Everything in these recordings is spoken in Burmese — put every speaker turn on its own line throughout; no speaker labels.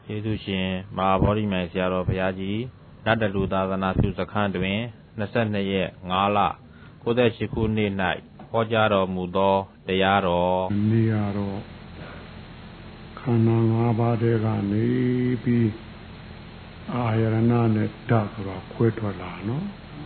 ယေရှုရှင်မဟာဗောဓိမြိုင်ဆရာတော်ဘုရားကြီးနတ်တလူသာသနာပြုစခန်းတွင်22 ရက် 5 လ 98 ခုနှစ်၌ဟောကြားတော်မူသောတရားတော်
နေရတော့ခန္ဓာ၅ပါးတည်းကနေပြီးအာယရဏနဲ့ဓာတ်ဆိုတာခွဲထွက်လာနော်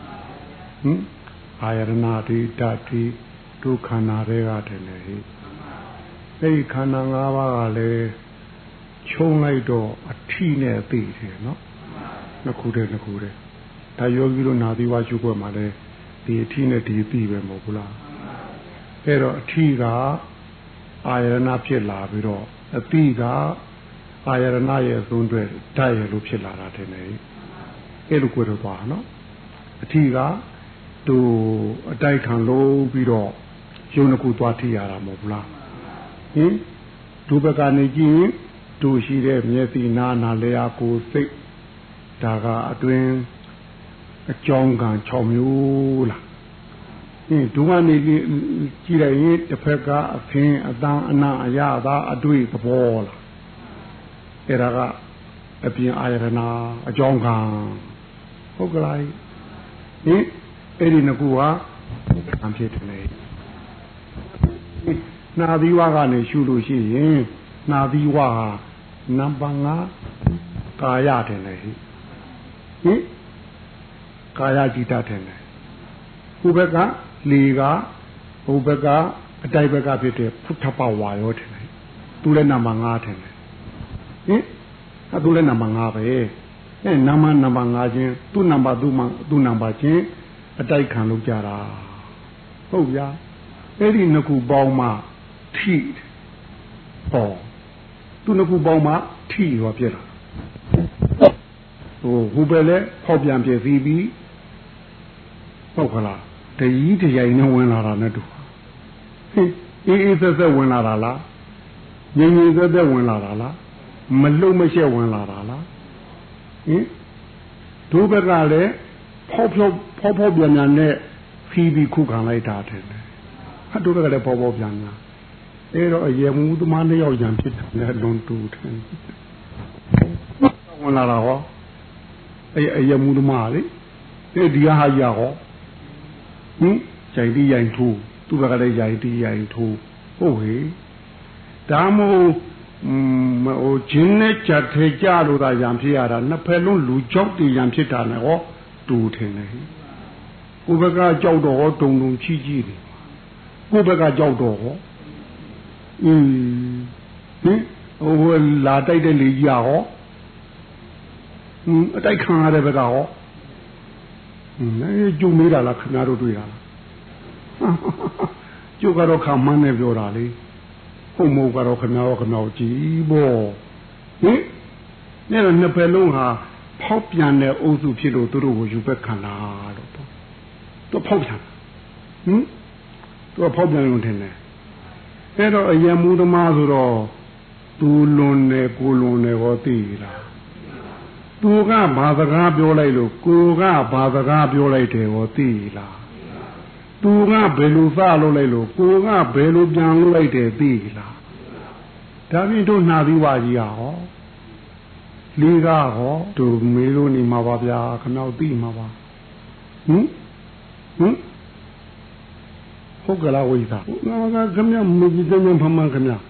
အာယရဏဒီဓာတ်ဒီဒုခန္ဓာတွေကတည်းလေအဲ့ဒီခန္ဓာ၅ပါးကလည်းခြုံလိုက်တော့အထီးနဲ့သိတယ်နော်နှစ်ခုတည်းဒါယောဂီတို့နာသီဝရှုခွက်မှာလည်းဒီအထီးနဲ့ဒီသိပဲမဟုတ်ဘူးလားအဲ့တော့အထီးကအာယရဏဖြစ်လာပြီးတော့အတိကအာယရဏရဲ့အသွင်တွေဓာတ်ရဲ့လို့ဖြစ်လာတာတဲ့လေအဲ့လိုကိုတော့ပါနော်အထီးကသူအတိုက်ခံလို့ပြီးတော့ယုံတစ်ခုသွားထိရတာမဟုတ်ဘူးလားဟင်ဒုဘကနေကြည့်ဒုရှိတဲ့မျက်စိနာနာလျာကိုစိတ်ဒါကအတွင်းအကြောင်းက6မျိုးလားဟင်ဒုကနေကြည့်လိုက်ရင်တစ်ဖက်ကအဖင်းအတန်အနာအရသာအတွေ့သဘောလားအဲ့ဒါကအပြင်အာယရဏအကြောင်းကဟုတ်ကလားဟင်အဲ့ဒီနှစ်ခုကအဖြစ်တယ်လေနာသီဝကနေရှုလို့ရှိရင်နာသီဝဟာနံပါတ်5ကာယတယ်လေဟင်ကာယจิตတယ်လေဟိုဘက်ကလေကဟိုဘက်ကအတိုက်ဘက်ကဖြစ်တဲ့ဖုထပဝါရောတယ်လေသူလည်းနံပါတ်5တယ်လေဟင်သူလည်းနံပါတ်5ပဲအဲနံပါတ်5ချင်းသူ့နံပါတ်သူ့နံပါတ်ချင်းအတိုက်ခံလို့ကြတာဟုတ်ဗျာအဲ့ဒီနှစ်ခုပေါင်းမှထိဟောသူနှစ်ခုပေါင်းမှထိရောပြက်လာဟိုပဲလဲဖောက်ပြန်ပြည့်စည်ပြီးဟုတ်ခလားတကြီးတရိုင်နဲ့ဝင်လာတာနဲ့တူဟင်အေးဆက်ဝင်လာတာလားငြိမ်ဆက်ဝင်လာတာလားမလုံမရှက်ဝင်လာတာလားဟင်ဒုဘက်ကလည်းဖောက်ပြန်နဲ့ဖီးပြီးခုခံလိုက်တာတဲ့ဟာဒုဘက်ကလည်းဖောက်ပြန်ညာအဲ့တော့အယေမူသမားနှစ်ယောက်ရံဖြစ်တယ်လွန်တူတယ်ဝင်လာတာဟောအဲ့အယေမူသမားလေအဲ့ဒီဟာရဟောဟင်ကြိုင်တီးရိုင်ထိုးသူဘက်ကလည်းကြိုင်တီးရိုင်ထိုးဟုတ်ဟေဒါမို့ဟိုဂျင်းနဲ့ကြက်ထဲကြလို့သာရံဖြစ်ရတာနှစ်ဖက်လုံးလူကြောက်တည်ရံဖြစ်တာနဲ့ဟောတူထင်တယ်ကိုဘက်ကကြောက်တော့ဟောတုံချီနေကိုဘက်ကကြောက်တော့ဟောဟင်ဟိုလာတိုက်တဲ့လေကြီးဟောအတိုက်ခံရတဲ့ဘက်ကဟောကျုံမေးတာလားခင်ဗျားတို့တွေ့တာလားကျုပ်ကတော့ခံမှန်းနေပြောတာလေဟုတ်မဟုတ်ကတော့ခင်ဗျားရောကြည်ပေါ့ဟင်နဲ့တော့နှစ်ဖက်လုံးဟာဖောက်ပြန်တဲ့အုပ်စုဖြစ်လို့သူတို့ကိုယူဘက်ခံလာလို့ပေါ့သူဖောက်ပြန်သူဖောက်ပြန်လို့ထင်တယ်အဲ့တော့အယံမူသမားဆိုတော့သူလွန်တယ်ကိုလွန်တယ်ဟောသိလားသူကဘာစကားပြောလိုက်လို့ကိုကဘာစကားပြောလိုက်တယ်ဟောသိလားသူကဘယ်လိုစလုပ်လိုက်လို့ကိုကဘယ်လိုပြန်လုပ်လိုက်တယ်သိလားဒါဖြင့်တို့နှာသီးဝါကြီးဟောလေးကဟောသူမေးလို့နေမှာပါဗျာခဏသိမှာပါဟုတ်ကလားဝိသငါကခမရမကြည့်တဲ့ဖမှန်ခမရ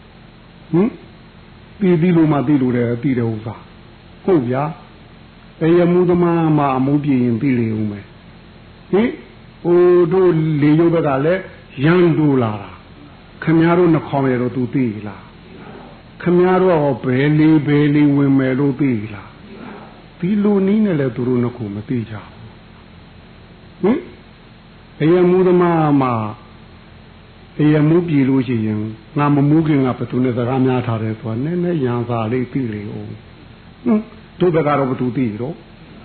ပြီးလို့မှသိလို့တယ်သိတယ်ဥစ္စာဟုတ်ဗျာအယမူသမားမှာအမှုပြရင်သိလေဦးမယ်ဟတို့လေရုပ်ဘက်ကလည်းရန်တူလာတာခမရတို့နှခေါင်းရတော့သူသိလားခမရတို့ဟောဘယ်လေးဝင်မယ်လို့သိလားဒီလိုနည်းနဲ့လည်းသူတို့နှခုမသိကြဘူးအယမူသမားမှာအယမူပြည်လို့ရှိရင်ငါမမူးခင်ကဘယ်သူနဲ့စကားများထားတယ်ဆိုတာနည်းနည်းရန်စာလေးသိလေဦးတို့ဘက်ကတော့ဘယ်သူသိတော့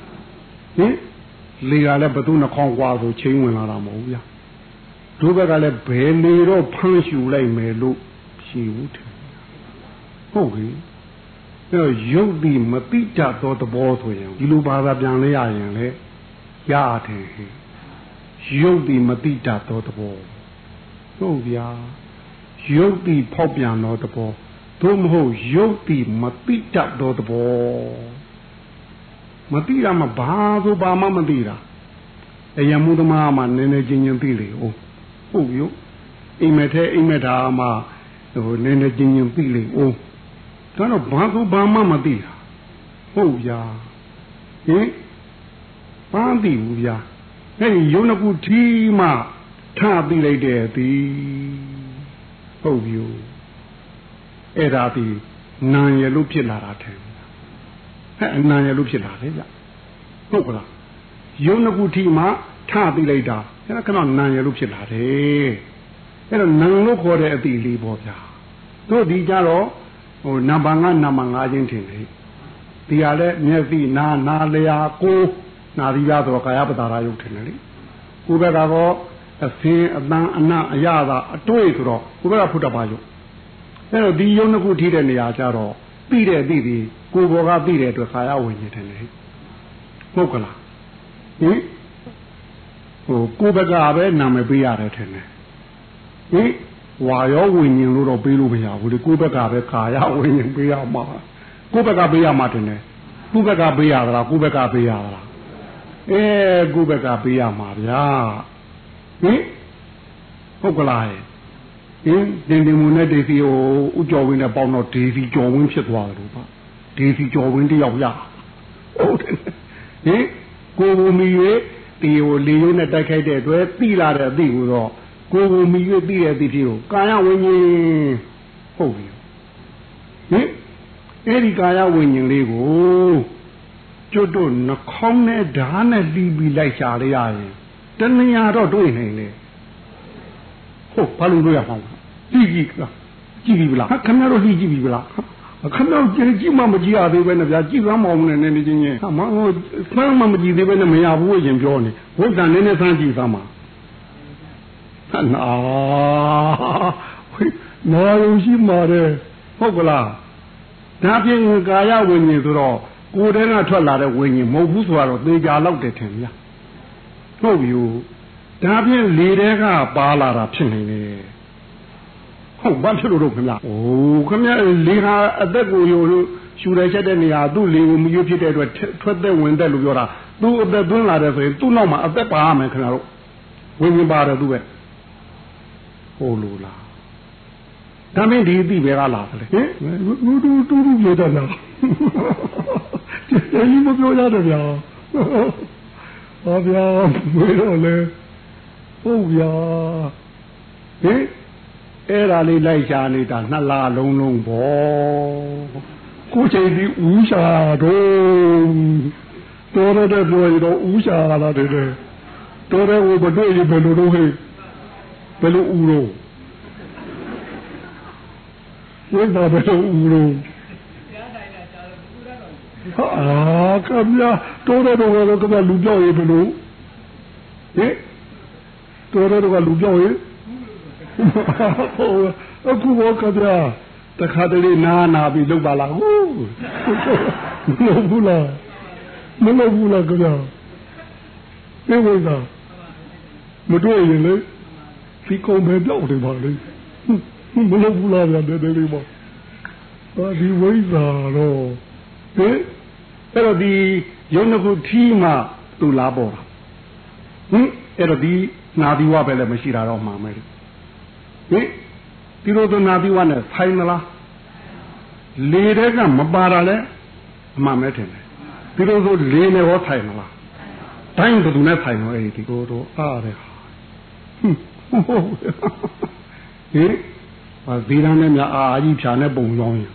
လေကလည်းဘယ်သူနှခေါင်းကွာဆိုချင်းဝင်လာတာမဟုတ်ဗျာတို့ဘက်ကလည်းဘယ်လေတော့ဖမ်းရှူလိုက်မယ်လို့ရှိဘူးတယ်ဟုတ်ပြီအဲ့တော့ယုတ်ဒီမတိတတ်သောသဘောဆိုရင်ဒီလိုဘာသာပြန်လဲရရင်လေရတယ်ယုတ်ဒီမတိတတ်သောသဘောဟုတ်ဗျာယုတ်ဒီဖောက်ပြန်သောသဘောသို့မဟုတ်ရုပ်တည်မသိတတ်သောသဘောမသိတာမှဘာဆိုဘာမှမသိတာအယံမှုသမားမှနည်းနည်းချင်းချင်းသိလေဦးဟုတ်ရောအိမ်မက်ထဲအိမ်မက်တာမှဟိုနည်းနည်းချင်းချင်းသိလေဦးဒါတော့ဘာဆိုဘာမှမသိတာဟုတ်ဗျာဟင်ဘာသိဘူးဗျာအဲ့ဒီယုံနှစ်ခုထီးမှထသိလိုက်တဲ့သည်ဟုတ်ပြီအဲ့ဒါဒီနာရလို့ဖြစ်လာတာတယ်ဟဲ့နာရလို့ဖြစ်လာတယ်ဗျဟုတ်ကလားယုံနှစ်ခုထီးမှထသိလိုက်တာအဲ့ဒါကတော့နာရလို့ဖြစ်လာတယ်အဲ့တော့နံလို့ခေါ်တဲ့အတိလေးပေါ့ဗျာတို့ဒီကြတော့ဟိုနံပါတ်5နံပါတ်5ချင်းထင်တယ်ဒီဟာလဲမျက်စိနာလျာကိုနာသီးလားဆိုတော့ကာယပတာရယုတ်ထင်တယ်လေကိုယ်ဘက်ကတော့အစင်းအတန်းအနအရသာအတွေ့ဆိုတော့ကိုယ်ဘက်ကဖုတ္တပါယုတ်အဲ့တော့ဒီယုံနှစ်ခုထိတဲ့နေရာကျတော့ပြီးတဲ့အသည့်ဒီကိုယ်ဘောကပြီးတဲ့အတွက်ကာယဝိညာဉ်ထင်တယ်ဟုတ်ကလားဟင်ဟိုကိုယ်ဘက်ကပဲနာမည်ပေးရတယ်ထင်တယ်ဟင်ဝါရောဝိညာဉ်လို့တော့ပေးလို့မရဘူးလေကိုယ်ဘက်ကပဲကာယဝိညာဉ်ပေးရမှာကိုယ်ဘက်ကပေးရမှာတင်တယ်သူ့ဘက်ကပေးရသလားကိုယ်ဘက်ကပေးရသလားကိုယ်ဘက်ကပေးရမှာဗျာဟင်ဟုတ်ကလားဟင်တင်မူနဲ့ဒေစီဟိုဥကျော်ဝင်းနဲ့ပေါင်းတော့ဒေစီကျော်ဝင်းဖြစ်သွားတယ်လို့ပါဒေစီကျော်ဝင်းတယောက်ရဟုတ်တယ်ဟင်ကိုယ်မီ၍ဒီဟိုလေရုံးနဲ့တိုက်ခိုက်တဲ့အတွက်သိလာတဲ့အသိကိုတော့ကိုယ်မီ၍သိတဲ့အသိဖြစ်ကိုကာယဝိညာဉ်ဟုတ်ပြီဟင်အဲ့ဒီကာယဝိညာဉ်လေးကိုကျွတ်တို့နှခေါင်းနဲ့ဓာတ်နဲ့လှီးပြီးလိုက်ရှာရရင်တဏှာတော့တွေ့နိုင်လေဟုတ်ဘာလို့တွေ့ရမှာကြည့်ကြည့်လားကြည့်ပြီလားခင်ဗျားတို့လှီးကြည့်ပြီလားခင်ဗျားတို့ကြည့်မှမကြည့်ရသေးပဲနဲ့ဗျာကြည့်သွားမအောင်နဲ့နည်းနည်းချင်းချင်းဟာမဟိုဆန်းမှမကြည့်သေးပဲနဲ့မရဘူးရင်ပြောနေဘုရားနည်းနည်းဆန်းကြည့်သားမှာဟာနာရုံရှိမှာတဲ့ဟုတ်ကလားဒါဖြင့်ကာယဝိညာဉ်ဆိုတော့ကိုယ်တည်းကထွက်လာတဲ့ဝိညာဉ်မဟုတ်ဘူးဆိုတော့သေချာလောက်တယ်ထင်ဗျာဟုတ်ပြီဒါဖြင့်လေတဲကပါလာတာဖြစ်နေတယ်ဟုတ်ဘာဖြစ်လို့တော့ခင်ဗျာအိုးခင်ဗျာလေဟာအသက်ကိုယူရှူရချက်တဲ့နေရာသူ့လေကိုမရွဖြစ်တဲ့အတွက်ထွက်သက်ဝင်သက်လို့ပြောတာသူ့အသက်သွင်းလာတယ်ဆိုရင်သူ့နောက်မှာအသက်ပါရမယ်ခင်ဗျာတို့ဝိညာဉ်ပါတယ်သူ့ပဲဟုတ်လို့လားဒါမင်းဒီအသိပဲကလာတယ်ဟင်တူပြောတတ်လားကျေကြီးမပြောရတယ်ဗျာဟောဗျာဘယ်တော့လဲဟုတ်ဗျာဟင်အဲ့ဒါလေးလိုက်ရှာနေတာနှစ်လလုံးလုံးပေါ့ကိုချိန်ဒီဦးရှာတော့တော်တဲ့ပြောရတော့ဦးရှာလာတယ်တော်တဲ့ဝဘတွေ့ရဘယ်လိုလုပ်ဟဲ့ဘယ်လိုဦးလို့ဝိသာဘယ်လိုဦးလို့ဟာကဗျာတော်တဲ့တော့ကဗျာလူပြောက်ရေးဘယ်လိုဟင်တော်တဲ့တော့လူပြောက်ရေးအခုဘောကဗျာတခါတလေနာပြီးလောက်ပါလားဟုတ်မလုပ်ဘူးလားကဗျာပြေဝိသာမတွေ့ရင်လေဒီကုန်ပဲပြောက်တယ်ပါလေမလုပ်ဘူးလားဗျာတဲ့လေးပေါ့ဒီဝိသာတော့ဟင်အဲ့တော့ဒီယုံနှစ်ခုထီးမှသူ့လားပေါ်တာဟင်အဲ့တော့ဒီနာသီဝပဲလည်းမရှိတာတော့မှာမယ်ဟင်ဒီလိုသနာသီဝနဲ့ဆိုင်မလားလေတဲ့ကမပါတာလဲအမှန်ပဲထင်တယ်ဒီလိုဆိုလေနဲ့ဟောဆိုင်မလားတိုင်းဘယ်သူနဲ့ဆိုင်လို့အဲ့ဒီကိုတော့အားတယ်ဟုတ်ဟင်ဒီရန်နဲ့များအာကြီးဖြာနဲ့ပုံရောင်းရင်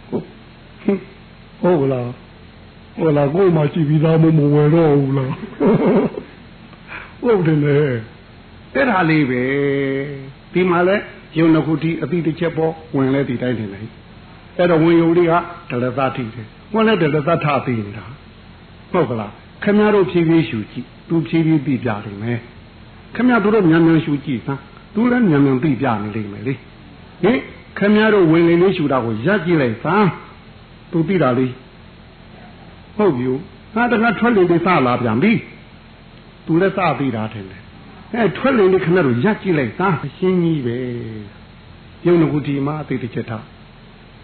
ဟုတ်လားကိုမှကြည့်ပြီးသားမဝယ်တော့ဘူးလားဟုတ်တယ်လေအဲ့ဒါလေးပဲဒီမှာလဲယုံနှစ်ခုတီးအတိတစ်ချက်ပေါ်ဝင်လဲဒီတိုင်းနေလေအဲ့တော့ဝင်ယုံလေးကဒလသတိတယ်ဝင်လဲဒလသထသိနေတာဟုတ်ကလားခင်ဗျားတို့ဖြည်းဖြည်းရှူကြည့်သူဖြည်းဖြည်းသိပြနေမယ်ခင်ဗျားတို့မြန်မြန်ရှူကြည့်စမ်းသူလည်းမြန်မြန်သိပြနေလိမ့်မယ်လေဟင်ခင်ဗျားတို့ဝင်လေလေးရှူတာကိုရပ်ကြည့်လိုက်စမ်းသူသိတာလေးဟုတ်ပြီငါတခါထွက်လေလေးစလာပြန်ပြီသူလည်းစသိတာထင်တယ်ထွက်လေလေးခင်ဗျားတို့ရပ်ကြည့်လိုက်စမ်းအရှင်းကြီးပဲယုံနှစ်ခုဒီမှာအသေးတစ်ချက်ထားဟ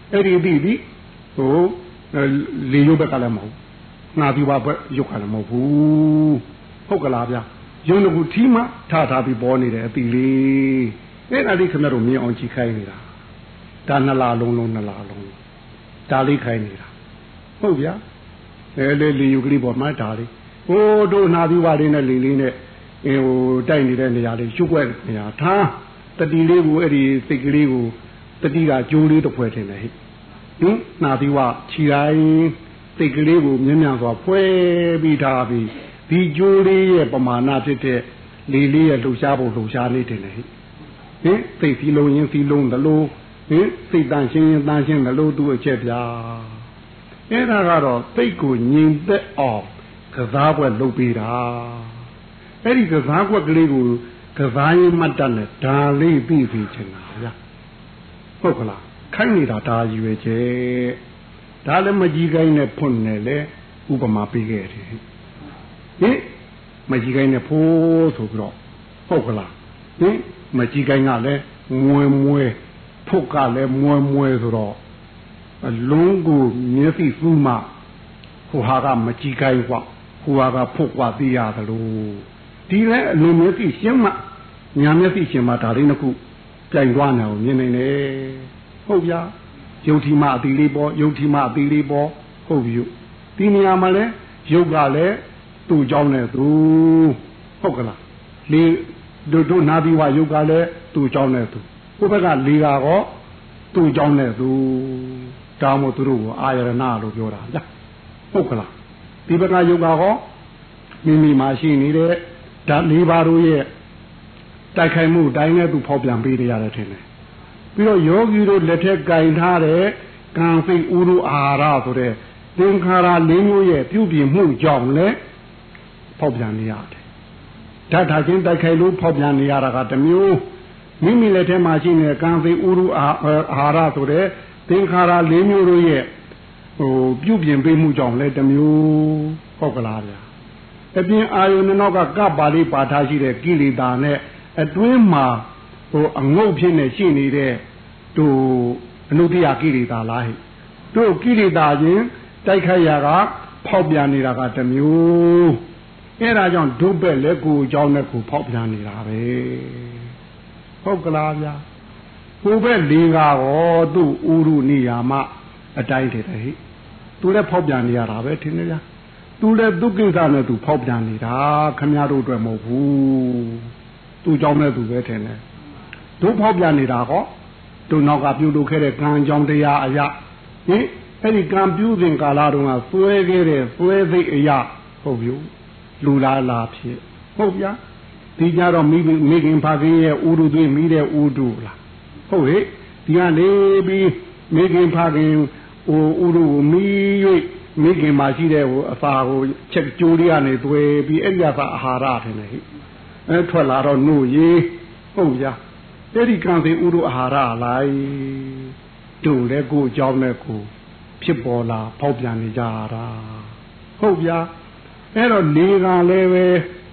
အဲ့ဒီပြီးပြီဟိုလေရုပ်ဘက်ကလည်းမဟုတ်နာသီဝဘက်ရုပ်ကလည်းမဟုတ်ဘူးဟုတ်ကလားဗျာယုံတကူထီးမှထားပြီးပေါ်နေတယ်အတိလေးအဲ့ဒါလေးခင်ဗျားတို့မြင်အောင်ကြည့်ခိုင်းနေတာဒါနှစ်လားလုံးဒါလေးခိုင်းနေတာဟုတ်ဗျာလေယူကလေးပေါ်မှာဒါလေးဟိုတို့နာသီဝလေးနဲ့လေလေးနဲ့ဟိုတိုက်နေတဲ့နေရာလေးရှုပ်ွက်နေရာထားတတိလေးကိုအဲ့ဒီစိတ်ကလေးကိုတတိကကြိုးလေးတစ်ဖွဲထင်တယ်ဟဲ့နာသီဝခြိတိုင်းစိတ်ကလေးကိုမြင်းမြန်စွာဖွဲပြီးထားပြီးဒီကြိုးလေးရဲ့ပမာဏဖြစ်တဲ့လေလေးရဲ့လှုပ်ရှားဖို့လှုပ်ရှားနေတယ်လေဟင်စိတ်စီလုံးရင်စီလုံးသလိုစိတ်တန်ရှင်းရင်တန်ရှင်းသလိုသူ့အချက်ပြအဲ့ဒါကတော့စိတ်ကိုငြိမ်သက်အောင်ကစားပွဲလုပ်ပေးတာအဲ့ဒီကစားကွက်ကလေးကိုကစားရင်မှတ်တတ်နဲ့ဒါလေးပြီးပြီချင်တာဗျာဟုတ်ကလားခိုင်းနေတာဒါရွယ်ချက်ဒါလည်းမကြီးကိုင်းနဲ့ဖွင့်နေလေဥပမာပေးခဲ့တယ်မကြီးကိုင်းနဲ့ဖိုးဆိုပြီးတော့ဟုတ်ကလားမကြီးကိုင်းကလည်းမွဲဖုတ်ကလည်းမွဲဆိုတော့အလုံးကိုမျက်စိစူးမှဟိုဟာကမကြီးကိုင်းกว่าဟိုဟာကဖုတ်กว่าသိရတယ်လို့ဒီလဲအလုံးမျက်စိရှင်းမှညာမျက်စိရှင်းမှဒါလေးနှစ်ခုပြိုင်သွားနေအောင်မြင်နေတယ်ဟုတ်ဗျာယုတ်ထီမအတိလေးပေါ်ယုတ်ထီမအတိလေးပေါ်ဟုတ်ပြီဒီနေရာမှာလဲယုတ်ကလည်းသူ့เจ้าနဲ့သူဟုတ်ကလားလေတို့နာပြီးဝယုတ်ကလည်းသူ့เจ้าနဲ့သူဟိုဘက်ကလေကတော့သူ့เจ้าနဲ့သူတောင်းမို့သူတို့ကိုအာရဏလို့ပြောတာဗျာဟုတ်ကလားဒီဘက်ကယုတ်ကတော့မိမိမှာရှိနေတဲ့ဓာတ်၄ပါးတို့ရဲ့တိုက်ခိုက်မှုတိုင်းနဲ့သူဖောက်ပြန်ပေးရတယ်ထင်တယ်ပြီးတော့ယောဂီတို့လက်ထက်ကင်ထားတဲ့ကံစိတ်ဥရုအာဟာရဆိုတဲ့သင်္ခါရ၄မျိုးရဲ့ပြုပြင်မှုကြောင့်လည်းဖောက်ပြန်နေရတယ်ဓာတ်ထားခြင်းတိုက်ခိုက်လို့ဖောက်ပြန်နေရတာကတစ်မျိုးမိမိလက်ထဲမှာရှိနေတဲ့ကံစိတ်ဥရုအာဟာရဆိုတဲ့သင်္ခါရ၄မျိုးတို့ရဲ့ပြုပြင်ပေးမှုကြောင့်လည်းတစ်မျိုးဟုတ်ကလားဗျာအပြင်အာယုန်နောက်ကကပ္ပါလေးပါထားရှိတဲ့ကိလေသာနဲ့အတွင်းမှာအငုတ်ဖြစ်နေရှိနေတဲ့တို့အနုတ္တိယကိလေသာလားဟဲ့တို့ကိလေသာချင်းတိုက်ခိုက်ရာကဖောက်ပြန်နေတာကတစ်မျိုးအဲ့ဒါကြောင့်ဒုဘက်လက်ကိုအကြောင်းနဲ့ကိုဖောက်ပြန်နေတာပဲဟုတ်ကလားဗျာဟိုဘက်လေးကတော့သူ့ဥရုနိယာမအတိုင်းတည်းဟဲ့သူလည်းဖောက်ပြန်နေရတာပဲထင်တယ်ဗျာသူလည်းသူကိစ္စနဲ့သူဖောက်ပြန်နေတာခမရတို့အတွက်မဟုတ်ဘူးသူเจ้าနဲ့သူပဲထင်တယ်တို့ဖောက်ပြန်နေတာဟောတို့နောက်ကပြုလုပ်ခဲ့တဲ့ကံကြောင့်တရားအရာအဲ့ဒီကံပြုစဉ်ကာလတုန်းကသွဲခဲ့တဲ့သွဲသိအရာဟုတ်ပြီလူလာဖြစ်ဟုတ်ဗျာဒီကြတော့မိခင်ဖခင်ရဲ့ဥရုသွေးမိတဲ့ဥတုလားဟုတ်ဟဲ့ဒီကနေပြီးမိခင်ဖခင်ဥရုကိုမိ၍မိခင်မှာရှိတဲ့အစာကိုချက်ကြိုးလေးကနေသွဲပြီးအဲ့ဒီအစာအာဟာရထင်တယ်ဟဲ့ထွက်လာတော့နှုတ်ရေးဟုတ်ဗျာအဲ့ဒီကံစီဥရုအာဟာရလိုက်တို့လည်းကိုအကြောင်းနဲ့ကိုဖြစ်ပေါ်လာဖောက်ပြန်နေကြတာဟုတ်ဗျာအဲ့တော့လေကလည်းပဲ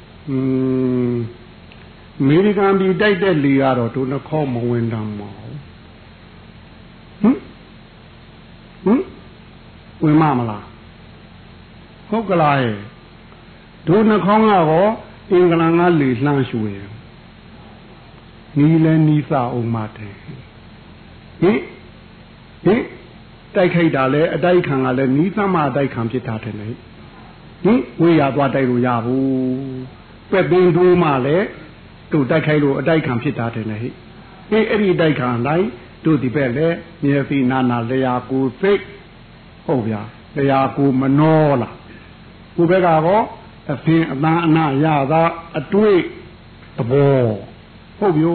အမေရိကန်ပြည်တိုက်တဲ့လေကတော့တို့နှခေါမဝင်တမ်းမဟုတ်ဝင်မလားဟုတ်ကလားဟဲ့တို့နှခေါကတော့အင်္ဂလန်ကလေလှမ်းရွှေနီးလဲနီးစာအောင်မတယ်ဟင်တိုက်ခိုက်တာလဲအတိုက်ခံကလည်းနီးစမ်းမအတိုက်ခံဖြစ်တာတယ်လေဝေးရသွားတိုက်လို့ရဘူးပက်ပင်းတိုးမှလည်းတို့တိုက်ခိုက်လို့အတိုက်ခံဖြစ်တာတယ်လေအဲ့ဒီတိုက်ခံတိုင်းတို့ဒီဘက်လည်းမျက်စိနာနာလျာကိုစိတ်ဟုတ်ဗျာလျာကိုမနှောလားကိုဘက်ကတော့အဖင်အတန်းအနာရတာအတွေ့သဘောဟုတ်ပြီ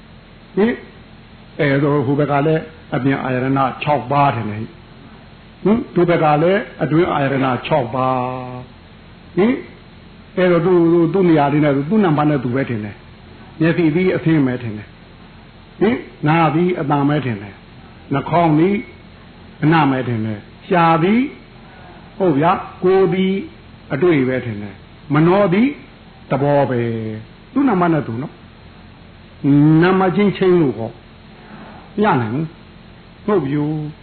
အဲ့တော့ဟိုဘက်ကလည်းအပြင်အာရဏ6ပါးတယ်လေသူဘက်ကလည်းအတွင်းအာရဏ6ပါးအဲ့တော့သူ့နေရာလေးနဲ့သူ့နံပါတ်နဲ့သူပဲထင်တယ်မျက်စိပြီးအဖင်ပဲထင်တယ်နားပြီးအတန်ပဲထင်တယ်နှာခေါင်းပြီးအနာမဲထင်တယ်ရှားပြီးဟုတ်ဗျာကိုယ်ပြီးအတွေ့ပဲထင်တယ်မနှောပြီးသဘောပဲသူ့နံပါတ်နဲ့သူနော်နံပါတ်ချင်းချင်းလို့ဟောရနိုင်ဘူးဟုတ်ပြီ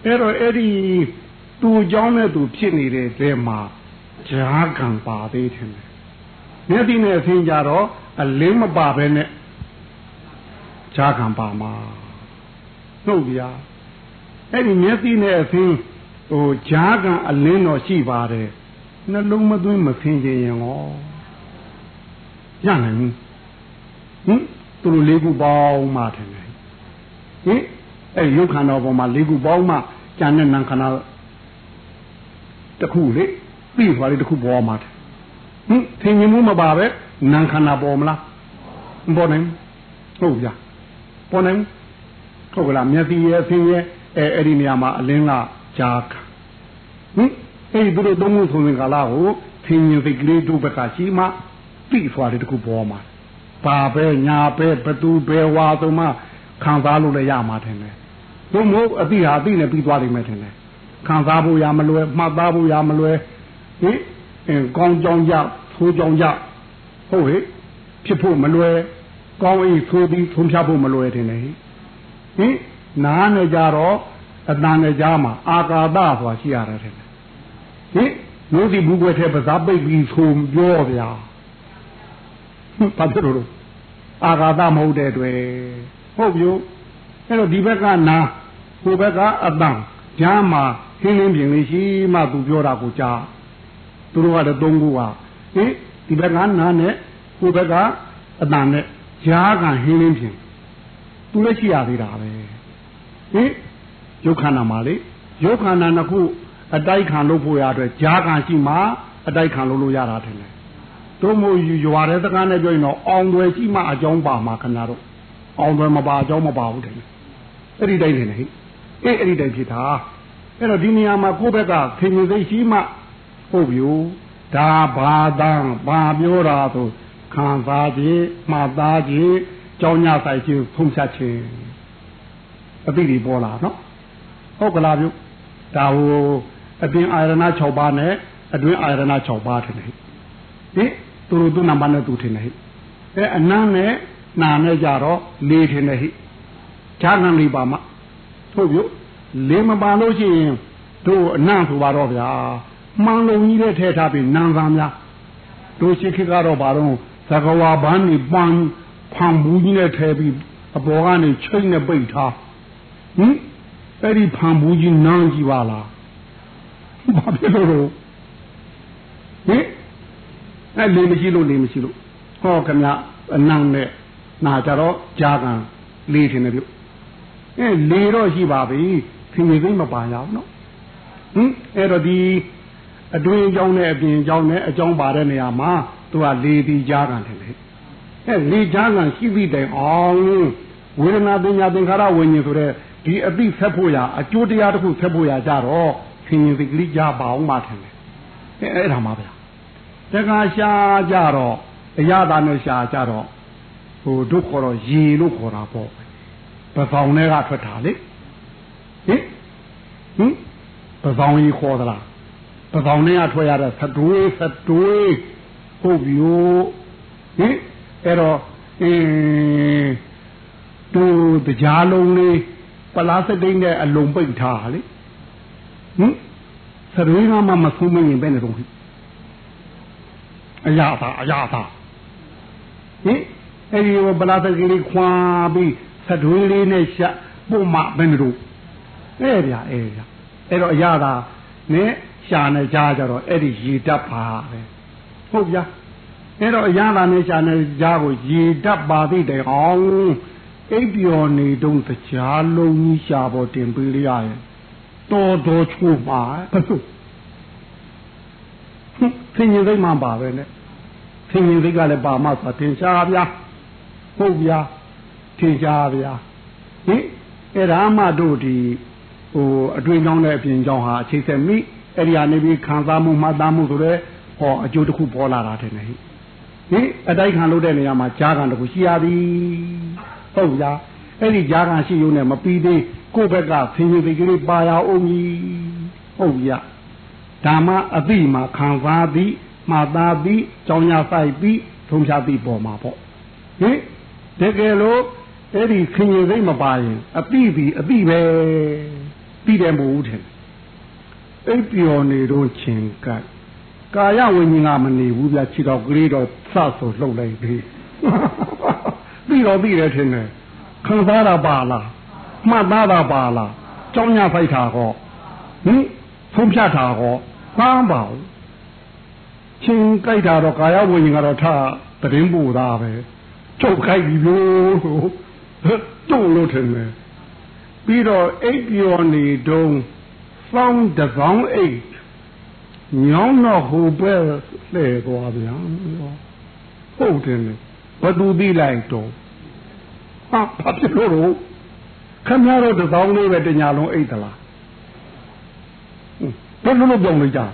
အဲ့တော့အဲ့ဒီသူ့เจ้าနဲ့သူဖြစ်နေတဲ့တဲမှာဈာကံပါသေးတယ်မျက်စိနဲ့အဆင်းကြတော့အလင်းမပါပဲနဲ့ဈာကံပါမှာဟုတ်ဗျာအဲ့ဒီမျက်စိနဲ့အဆင်းဟိုဈာကံအလင်းတော့ရှိပါတယ်နှလုံးမသွင်းမဆင်းခြင်းရင်ရောရနိုင်ဘူးသူတို့လေးခုပေါင်းမှတယ်ဟင်အဲ့ရုပ်ခန္ဓာပေါ်မှာလေးခုပေါင်းမှကြံတဲ့နာမ်ခန္ဓာတစ်ခုလေပြီးသွားလေတစ်ခုပေါ်မှာတယ်သင်ញမှုမပါပဲနာမ်ခန္ဓာပေါ်မလားမပေါ်နိုင်ဟုတ်ဗျာပေါ်နိုင်ဟုတ်ကလားမျက်စိရဲ့ဆင်းရဲ့အဲ့ဒီနေရာမှာအလင်းကကြားကအဲ့ဒီသူတို့သုံးခုဆိုရင်ကာလကိုသင်ញစိတ်ကလေးတို့ဘက်ကရှိမှပြီးသွားလေတစ်ခုပေါ်မှာပါပဲညာပဲဘသူပဲဝါသုံးမှခံစားလို့လည်းရမှာတယ်သို့မဟုတ်အတိဟာအတိနဲ့ပြီးသွားလိမ့်မယ်ထင်တယ်ခံစားဖို့ရမလွယ်မှတ်သားဖို့ရမလွယ်ကောင်းကြောင်းကြသိုးကြောင်းကြဟုတ်ဟဲ့ဖြစ်ဖို့မလွယ်ကောင်းအိသိုးပြီးထုံဖြတ်ဖို့မလွယ်ထင်တယ်နားနဲ့ကြတော့အတန်နဲ့ကြားမှာအာကာသဆိုတာရှိရတယ်ထင်တယ်မျိုးဒီဘူးွယ်ထဲပစားပိတ်ပြီးဆိုပြောဗျာဘာဖြစ်လို့အာကာသမဟုတ်တဲ့တွေ့ဟုတ်ပြီအဲ့တော့ဒီဘက်ကနာဟိုဘက်ကအတန်ကြားမှာဟင်းလင်းပြင်လေးရှိမှသူပြောတာကိုကြားသူတို့ကလည်းသုံးခုပါဒီဘက်ကနာနဲ့ဟိုဘက်ကအတန်နဲ့ကြားကဟင်းလင်းပြင်သူလည်းရှိရသေးတာပဲရုပ်ခန္ဓာမှာလေရုပ်ခန္ဓာနှစ်ခုအတိုက်ခံလို့ဖို့ရအတွက်ကြားကရှိမှအတိုက်ခံလို့ရတာတယ်တို့မို့ရွာတဲ့စကားနဲ့ပြောရင်တော့အောင်ွယ်ရှိမှအကြောင်းပါမှာခင်ဗျားတို့အောင်ွယ်မပါအကြောင်းမပါဘူးတယ်အဲ့ဒီတိုင်းနေဟိအဲ့ဒီတိုင်းဖြစ်တာအဲ့တော့ဒီနေရာမှာကိုယ့်ဘက်ကခင်ရင်စိတ်ရှိမှဟုတ်ပြီဒါဘာတန်းဘာပြောတာဆိုခံစားခြင်းမှတ်သားခြင်းကြောင်းညဆိုင်ခြင်းဖုံးဖြတ်ခြင်းအတိတွေပေါ်လာနော်ဟုတ်ကလားပြုဒါဟိုအပြင်အာရဏ6ပါးနဲ့အတွင်းအာရဏ6ပါးထင်တယ်သူတို့သူ့နံပါတ်နဲ့သူထင်တယ်အနမ်းနဲ့နာနဲ့ကြတော့လေးထင်တယ်ဈာကံလေးပါမှဟုတ်ပြီလေးမပါလို့ရှိရင်တို့အနံ့ဆိုပါတော့ဗျာမှန်လုံးကြီးတဲ့ထဲထားပြီးနံသာများတို့ရှိခေတ်ကတော့ဘာလို့သကဝါဘန်းနေပန်းဖန်ဘူးကြီးနဲ့ထဲပြီးအပေါ်ကနေချိတ်နဲ့ပိတ်ထားအဲ့ဒီဖန်ဘူးကြီးနန်းကြီးပါလားဘာဖြစ်လို့အဲ့လေမရှိလို့ဟောခင်ဗျအနံ့နဲ့နာကြတော့ကြားကံလေးထင်တယ်ပြုလေတော့ရှိပါပြီခင်ဗျသိမပါရအောင်နော်အဲ့တော့ဒီအတွင်းအကြောင်းနဲ့အပြင်အကြောင်းနဲ့အကြောင်းပါတဲ့နေရာမှာသူကလေပြီးကြားကံတယ်လေကြားကံရှိပြီးတိုင်အောင်ဝေဒနာပညာသင်္ခါရဝိညာဉ်ဆိုတဲ့ဒီအသိဆက်ဖို့ရအကျိုးတရားတစ်ခုဆက်ဖို့ရကြတော့ခင်ဗျသိကလေးကြားပါအောင်မှထင်တယ်အဲ့ဒါမှဗျာတခါရှာကြတော့အရသာနဲ့ရှာကြတော့ဟိုတို့ခေါ်တော့ရေလို့ခေါ်တာပေါ့ပဖောင်တွေကထွက်တာလေပဖောင်ကြီးခေါ်သလားပဖောင်တွေကထွက်ရတဲ့သတွေးဟုတ်ပြီအဲ့တော့တို့တရားလုံးလေးပလားစတိတ်နဲ့အလုံးပိတ်ထားလေသတွေးကမှမဆုံးမရင်ပဲနေတော့အရာသာအဲ့ဒီပလားစတိတ်လေးခွာပြီးသတွေးလေးနဲ့ရှက်ပုံမှပဲနေတော့အဲ့ဗျာအဲ့တော့အရာသာနဲ့ရှာနေကြတော့အဲ့ဒီရေတတ်ပါပဲဟုတ်ဗျာအဲ့တော့အရာသာနဲ့ရှာနေကြကိုရေတတ်ပါသိတယ်အောင်အိပ်ပျော်နေတုံးတရားလုံးကြီးရှာပေါ်တင်ပေးရရဲ့တော်ချိုးပါဘယ်လိုသင်္ကြန်သိမှပါပဲနဲ့သင်္ကြန်သိကလည်းပါမှဆိုတင်ရှားဗျာဟုတ်ဗျာတင်ရှားဗျာအဲ့ဒါမှတို့ဒီဟိုအတွင်းကြောင်းနဲ့အပြင်ကြောင်းဟာအခြေဆက်မိအဲ့ဒီကနေပြီးခံစားမှုမှတ်သားမှုဆိုတဲ့ဟောအကျိုးတစ်ခုပေါ်လာတာတဲ့နဲ့အတိုက်ခံလို့တဲ့နေရာမှာကြားခံတစ်ခုရှိရသည်ဟုတ်လားအဲ့ဒီကြားခံရှိရုံနဲ့မပြီးသေးကိုယ့်ဘက်ကဆင်းရဲစိတ်ကလေးပါရအောင်ကြီးဟုတ်ပြဓမ္မအတိမှာခံစားသည်မှတ်သားသည်ကြောင်းရဆိုင်ပြီးထုံးဖြတ်ပြီးပေါ်မှာပေါ့တကယ်လို့အဲ့ဒီခင်ရင်စိတ်မပါရင်အတိပဲပြီးတယ်မဟုတ်ဘူးထင်အိပ်ပျော်နေတော့ချင်းကကာယဝိညာဉ်ကမနေဘူးဗျာခြေတော်ကလေးတော့စဆိုလှုပ်လိုက်ပြီပြီးတော့ပြီးတယ်ထင်တယ်ခံစားတာပါလားမှတ်သားတာပါလားကြောင်းညဖိုက်တာဟောဟင်ဖုံးဖြတ်တာဟောမှန်းပါဘူးချင်းကြိုက်တာတော့ကာယဝိညာဉ်ကတော့ထားတရင်ပူတာပဲချုပ်ခိုက်ပြီလို့တို့လို့ထင်တယ်ပြီးတော့အိပ်ပျော်နေတော့စောင်းတစောင်းအိပ်ညောင်းတော့ဟိုပဲလှဲသွားဗျာဟုတ်တယ်ဘသူပြီးလိုက်တော့ဟာဘာဖြစ်လို့ခင်ဗျားတို့တစောင်းလေးပဲတညာလုံးအိပ်သလားဘယ်လိုလုပ်ပြောင်းလိုက်ကြ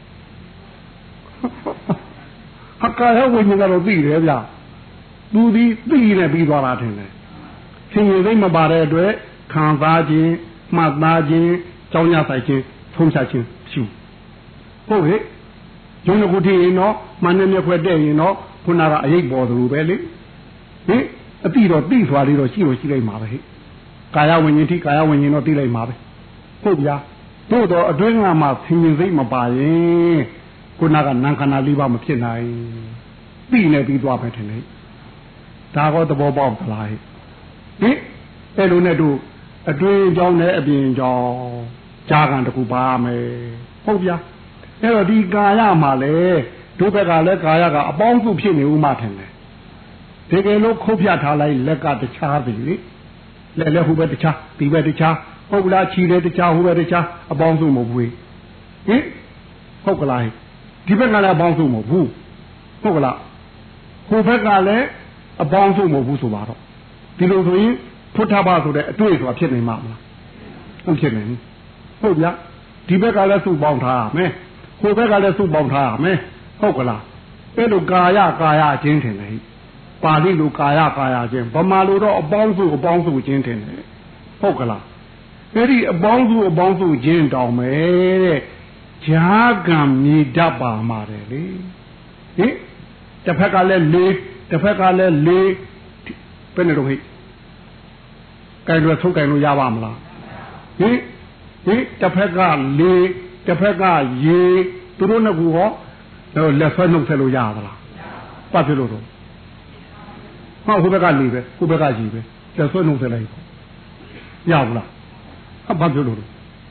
ဟာကာယဝိညာဉ်ကတော့သိတယ်ဗျာသူဒီသိနေပြီးသွားတာထင်တယ်ရှင်ရင်သိမပါတဲ့အတွက်ခံစားခြင်းမှတ်သားခြင်းကြောင်းရဆိုင်ခြင်းဖုံးချခြင်းရှုဟုတ်ဟဲ့ဂျုံကုတိရင်တော့မနဲ့မြက်ခွက်တဲ့ရင်တော့ခုနကအရေးပေါ်သလိုပဲလေဟင်အတိတော့တိသွားလေးတော့ရှိလို့ရှိလိုက်မှာပဲဟဲ့ကာယဝိညာဉ်ထိကာယဝိညာဉ်တော့သိလိုက်မှာပဲဟုတ်ဗျာတို့တော့အတွင်းကမှဆင်ញင်စိတ်မပါရင်ခုနကနံခန္ဓာ၄ပါးမဖြစ်နိုင်သိနေပြီးသွားပဲထင်တယ်ဒါကောသဘောပေါက်သလားဟဲ့အဲ့လိုနဲ့တို့အတွင်းကြောင်းနဲ့အပြင်ကြောင်းကြာကန်တခုပါမယ်ဟုတ်ဗျာအဲ့တော့ဒီကာယမှာလေတို့ဘက်ကလည်းကာယကအပေါင်းစုဖြစ်နေဦးမှထင်တယ်တကယ်လို့ခုတ်ပြထားလိုက်လက်ကတခြားပြီလေလက်ဟိုဘက်တခြားဒီဘက်တခြားဟုတ်လားခြေလည်းတခြားဟိုဘက်တခြားအပေါင်းစုမဟုတ်ဘူးဟင်ဟုတ်ကလားဒီဘက်ကလည်းအပေါင်းစုမဟုတ်ဘူးဟုတ်ကလားဟိုဘက်ကလည်းအပေါင်းစုမဟုတ်ဘူးဆိုပါတော့ဒီလိုဆိုရင်ဖုထဘာဆိုတဲ့အတွေ့ဆိုတာဖြစ်နေမှာမလားဟုတ်ဖြစ်နေဟုတ်ဗျာဒီဘက်ကလည်းစုပေါင်းထားရမယ်ဟိုဘက်ကလည်းစုပေါင်းထားရမယ်ဟုတ်ကလားအဲ့လိုကာယချင်းထင်တယ်ပါဠိလိုကာယချင်းဗမာလိုတော့အပေါင်းစုချင်းထင်တယ်ဟုတ်ကလားအဲ့ဒီအပေါင်းစုချင်းတောင်းမယ်တဲ့ဈာကံမြေတတ်ပါမှာတယ်လေဟင်တစ်ဖက်ကလည်းလေးတစ်ဖက်ကလည်းလေးဘယ်နဲ့တော့ဟိကဲလို့ထုတ်ကဲလို့ရပါမလားဟင်တစ်ဖက်ကလေးတစ်ဖက်ကရေသူတို့နှစ်ခုဟောလက်ဆွဲနှုတ်ဆက်လို့ရသလားဘာဖြစ်လို့တော့ဟောဟိုဘက်ကလေးပဲဟိုဘက်ကရေပဲလက်ဆွဲနှုတ်ဆက်လိုက်ရဘူးလားဘာဖြစ်လို့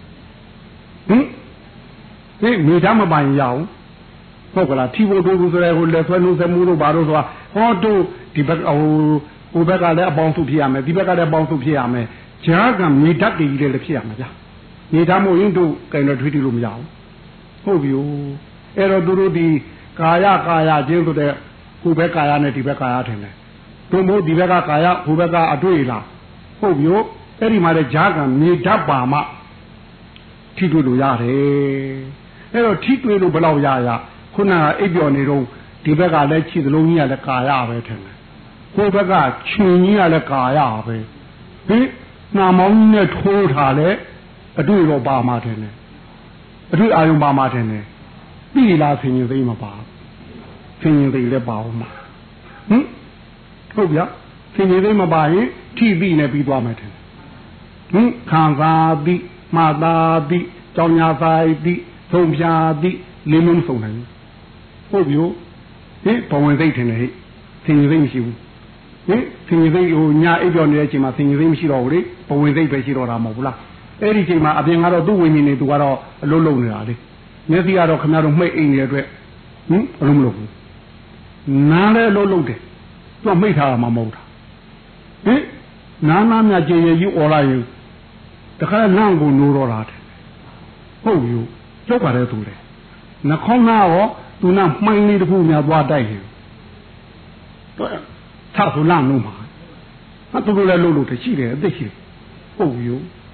မိသားမပိုင်ရအောင်ဟုတ်ကလားထီဖို့တို့ဆိုရဲဟိုလက်ဆွဲနှုတ်ဆက်မှုတို့ဘာလို့ဆိုတာဟောတို့ဒီဘက်ဟိုဘက်ကလည်းအပေါင်းစုဖြစ်ရမယ်ဒီဘက်ကလည်းအပေါင်းစုဖြစ်ရမယ်ဈာကမြေဓာတ်တည်ကြီးလည်းဖြစ်ရမှာဗျာမြေဓာတ်မို့ရင်တို့ကင်တော့ထွေးတီလို့မရဘူးဟုတ်ပြီအဲ့တော့သူတို့ဒီကာယချင်းဆိုတဲ့ဟိုဘက်ကာယနဲ့ဒီဘက်ကာယထင်တယ်တို့မို့ဒီဘက်ကကာယဟိုဘက်ကအတွေ့လားဟုတ်ပြီအဲ့ဒီမှာလည်းဈာကမြေဓာတ်ပါမှထိတွေ့လို့ရတယ်အဲ့တော့ထိတွေ့လို့ဘယ်လောက်ရခုနကအိပ်ပျော်နေတော့ဒီဘက်ကလည်းခြေစလုံးကြီးကလည်းကာယပဲထင်တယ်ဟိုဘက်ကခြုံကြီးကလည်းကာယပဲဟင်နာမောင်းနဲ့ထိုးထားလဲအတွေ့တော့ပါမှထင်တယ်အတွေ့အာယုံပါမှထင်တယ်ပြီလားဆင်ញင်သိမပါဆင်ញင်သိလည်းပါအောင်မှာဟုတ်ဗျာဆင်ញင်သိမပါရင်ထိပြီနဲ့ပြီးသွားမှထင်တယ်ခံစားပြီမှသာပြီကြောင်ညာဆိုင်ပြီသုံးဖြာပြီလင်းလုံးစုံတယ်ဟုတ်ပြီဘဝင်သိထင်တယ်ဟဲ့ဆင်ញင်သိမရှိဘူးဆင်ញင်သိဟိုညာအိပ်ပျော်နေတဲ့အချိန်မှာဆင်ញင်သိမရှိတော့ဘူးလေဘဝင်သိပဲရှိတော့တာမဟုတ်ဘူးလားအဲ့ဒီချိန်မှာအပြင်ကတော့သူ့ဝိညာဉ်နေသူကတော့အလုံးလုံးနေတာလေမျက်စိကတော့ခင်ဗျားတို့မှိတ်အိမ်နေတဲ့အတွက်အလုံးမလုပ်ဘူးနားလည်းအလုံးလုံးတယ်သူကမိတ်ထားတာမှမဟုတ်တာနားမြကြေရကြီးអော်လိုက်ရင်တခါလန့်ကိုနိုးတော့တာတဲ့ဟုတ်ပြီကြောက်ပါတယ်သူလေနှခေါင်းသားရောသူနာမှိုင်းလေးတစ်ခုများသွားတိုက်ရင်ထားဆိုလန့်လို့မှာသူတို့လည်းလို့တရှိတယ်အသိရှိတယ်ဟုတ်ပြီ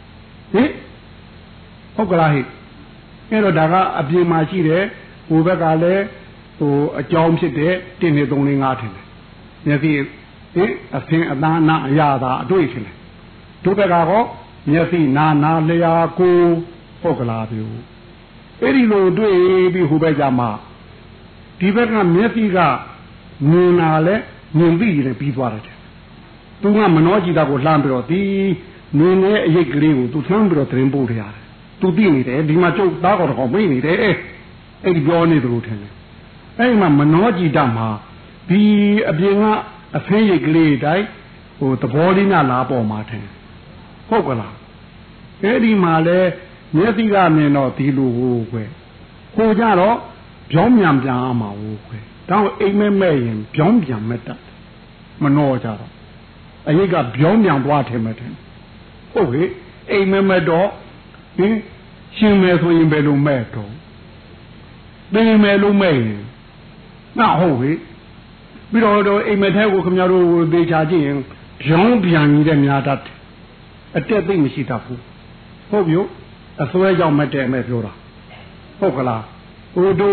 ဟုတ်ကလားဟဲ့အဲ့တော့ဒါကအပြင်မှာရှိတယ်ဟိုဘက်ကလည်းဟိုအကြောင်းဖြစ်တဲ့1 2 3 4 5ထင်တယ်မျက်စိအဖင်အသားနာအရာသာအတွေ့ထင်တယ်တို့ဘက်ကတော့မျက်စိနာလျာကိုဟုတ်ကလားပြောအဲ့ဒီလိုတွေ့ပြီးဟိုဘက်ကြမှာဒီဘက်ကမျက်စိကမြင်လာလဲမြင်ပြီးရင်ပြီးသွားတယ်သူကမနောจิตကိုလှမ်းပြီးတော့ဒီနင်းနဲ့အရေးကလေးကိုသူသမ်းပြီးတော့သတင်းပို့ရတယ်သူသိနေတယ်ဒီမှာကျုပ်သားတော်ကောင်မိနေတယ်အဲ့ဒီပြောနေသလိုထင်တယ်အဲ့မှာမနောจิตမှာဒီအပြင်ကအဖင်းရိတ်ကလေးတိုင်းဟိုသဘောလေးနဲ့လာပေါ်မှာထင်ဟုတ်ကလားအဲ့ဒီမှာလဲမျက်စိကမြင်တော့ဒီလိုဟိုကြတော့ပြောင်းပြန်ပြန်အောင်မှာဟိုတော့အိမ်မဲ့ရင်ပြောင်းပြန်မဲ့တတ်မနှောကြတော့အရေးကပြောင်းပြန်သွားတယ်မဲ့တယ်ဟုတ်ဟဲ့အိမ်မဲ့တော့ဟင်ရှင်မယ်ဆိုရင်ဘယ်လိုမဲ့တော့ပင်မယ်လို့မဲ့ရင်ငါဟုတ်ဟဲ့ပြီးတော့အိမ်မဲ့ထဲကိုခင်ဗျားတို့သေချာကြည့်ရင်ပြောင်းပြန်နေတဲ့များတတ်တယ်အတက်သိမရှိတတ်ဘူးဟုတ်ပြီအစွဲကြောင့်မတည့်မဲ့ပြောတာဟုတ်ကလားဟိုတို့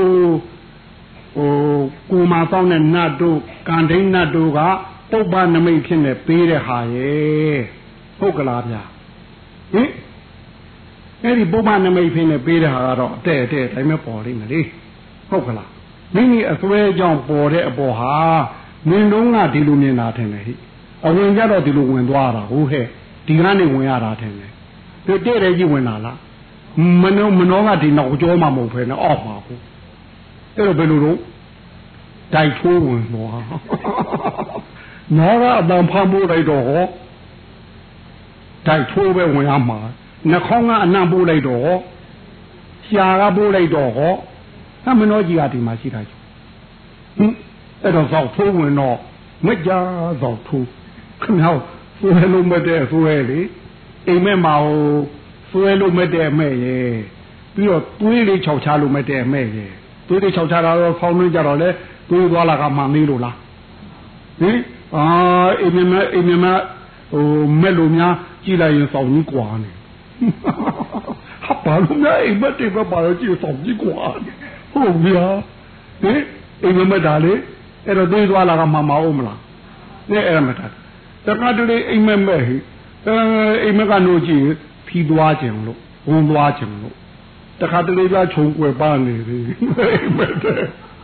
ကိုမာဆောင်တဲ့နတ်တို့ကန်ဒိန်းနတ်တို့ကပုပ္ပနမိတ်ဖြစ်နေပေးတဲ့ဟာရဲ့ဟုတ်ကလားဗျာဟင်အဲ့ဒီပုပ္ပနမိတ်ဖြစ်နေပေးတဲ့ဟာကတော့အတဲ့တိုင်းမဲ့ပေါ်လိမ့်မယ်လေဟုတ်ကလားမိမိအစွဲကြောင့်ပေါ်တဲ့အပေါ်ဟာမင်းတို့ကဒီလိုမြင်တာထင်တယ်ဟိအဝင်ကြတော့ဒီလိုဝင်သွားတာဟုတ်ဟဲ့ဒီကနေဝင်ရတာထင်တယ်ဒီတဲ့တဲ့ကြီးဝင်လာလားမနောကဒီနောက်ကြောမှမဟုတ်ဖ ೇನೆ အောက်ပါဘူးအဲ့တော့ဘယ်လိုတော့တိုက်ထိုးဝင်သွားနောကအတန်ဖမ်းပိုးလိုက်တော့ဟောတိုက်ထိုးပဲဝင်ရမှာနှခေါင်းကအနံ့ပိုးလိုက်တော့ဟောရှာကပိုးလိုက်တော့ဟောမနောကြီးကဒီမှာရှိတာဟင်အဲ့တော့ဇောက်ထိုးဝင်တော့မကြဇောက်ထိုးခင်ဗျားဆွဲလို့မတဲ့ဆွဲလေအိမ်မက်မှာဟိုဆွဲလို့မတဲ့မဲ့ရဲ့ပြီးတော့သွေးလေးခြောက်ချလို့မတဲ့မဲ့ရဲ့သွေးလေးခြောက်ချတာတော့ဖောင်းနေကြတော့လေသွေးသွားလာကမှန်သေးလို့လားဟင်အိမ်မက်ဟိုမဲ့လို့များကြည့်လိုက်ရင်စောင်းကြီးကွာနေဟာဘာလို့များအိမ်မက်တွေပါတော့ကြည့်စောင်းကြီးကွာဟုတ်ဗျာဟင်အိမ်မက်ဒါလေအဲ့တော့သွေးသွားလာကမှန်မအောင်မလားနဲ့အဲ့မတာတခါတလေအိမ်မက်မဲ့ဟိအိမ်မက်ကနိုးကြည့်ဖြီးသွားခြင်းလို့ဝန်သွားခြင်းလို့တခါတလေကခြုံွယ်ပါနေပြီအိမ်မက်တဲ့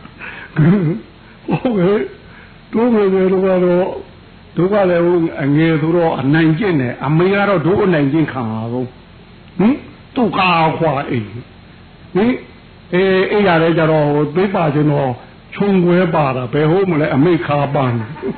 ဟုတ်ကဲ့တို့ငယ်တွေကတော့တို့ကလည်းအငယ်ဆိုတော့အနိုင်ကျင့်တယ်အမေကတော့တို့အနိုင်ကျင့်ခံပါဘူးဟင်သူကာခွာအိမ်ဟင်အေးရတယ်ကြတော့သိပါခြင်းတော့ခြုံွယ်ပါတာဘယ်ဟုတ်မလဲအမေခါပန်း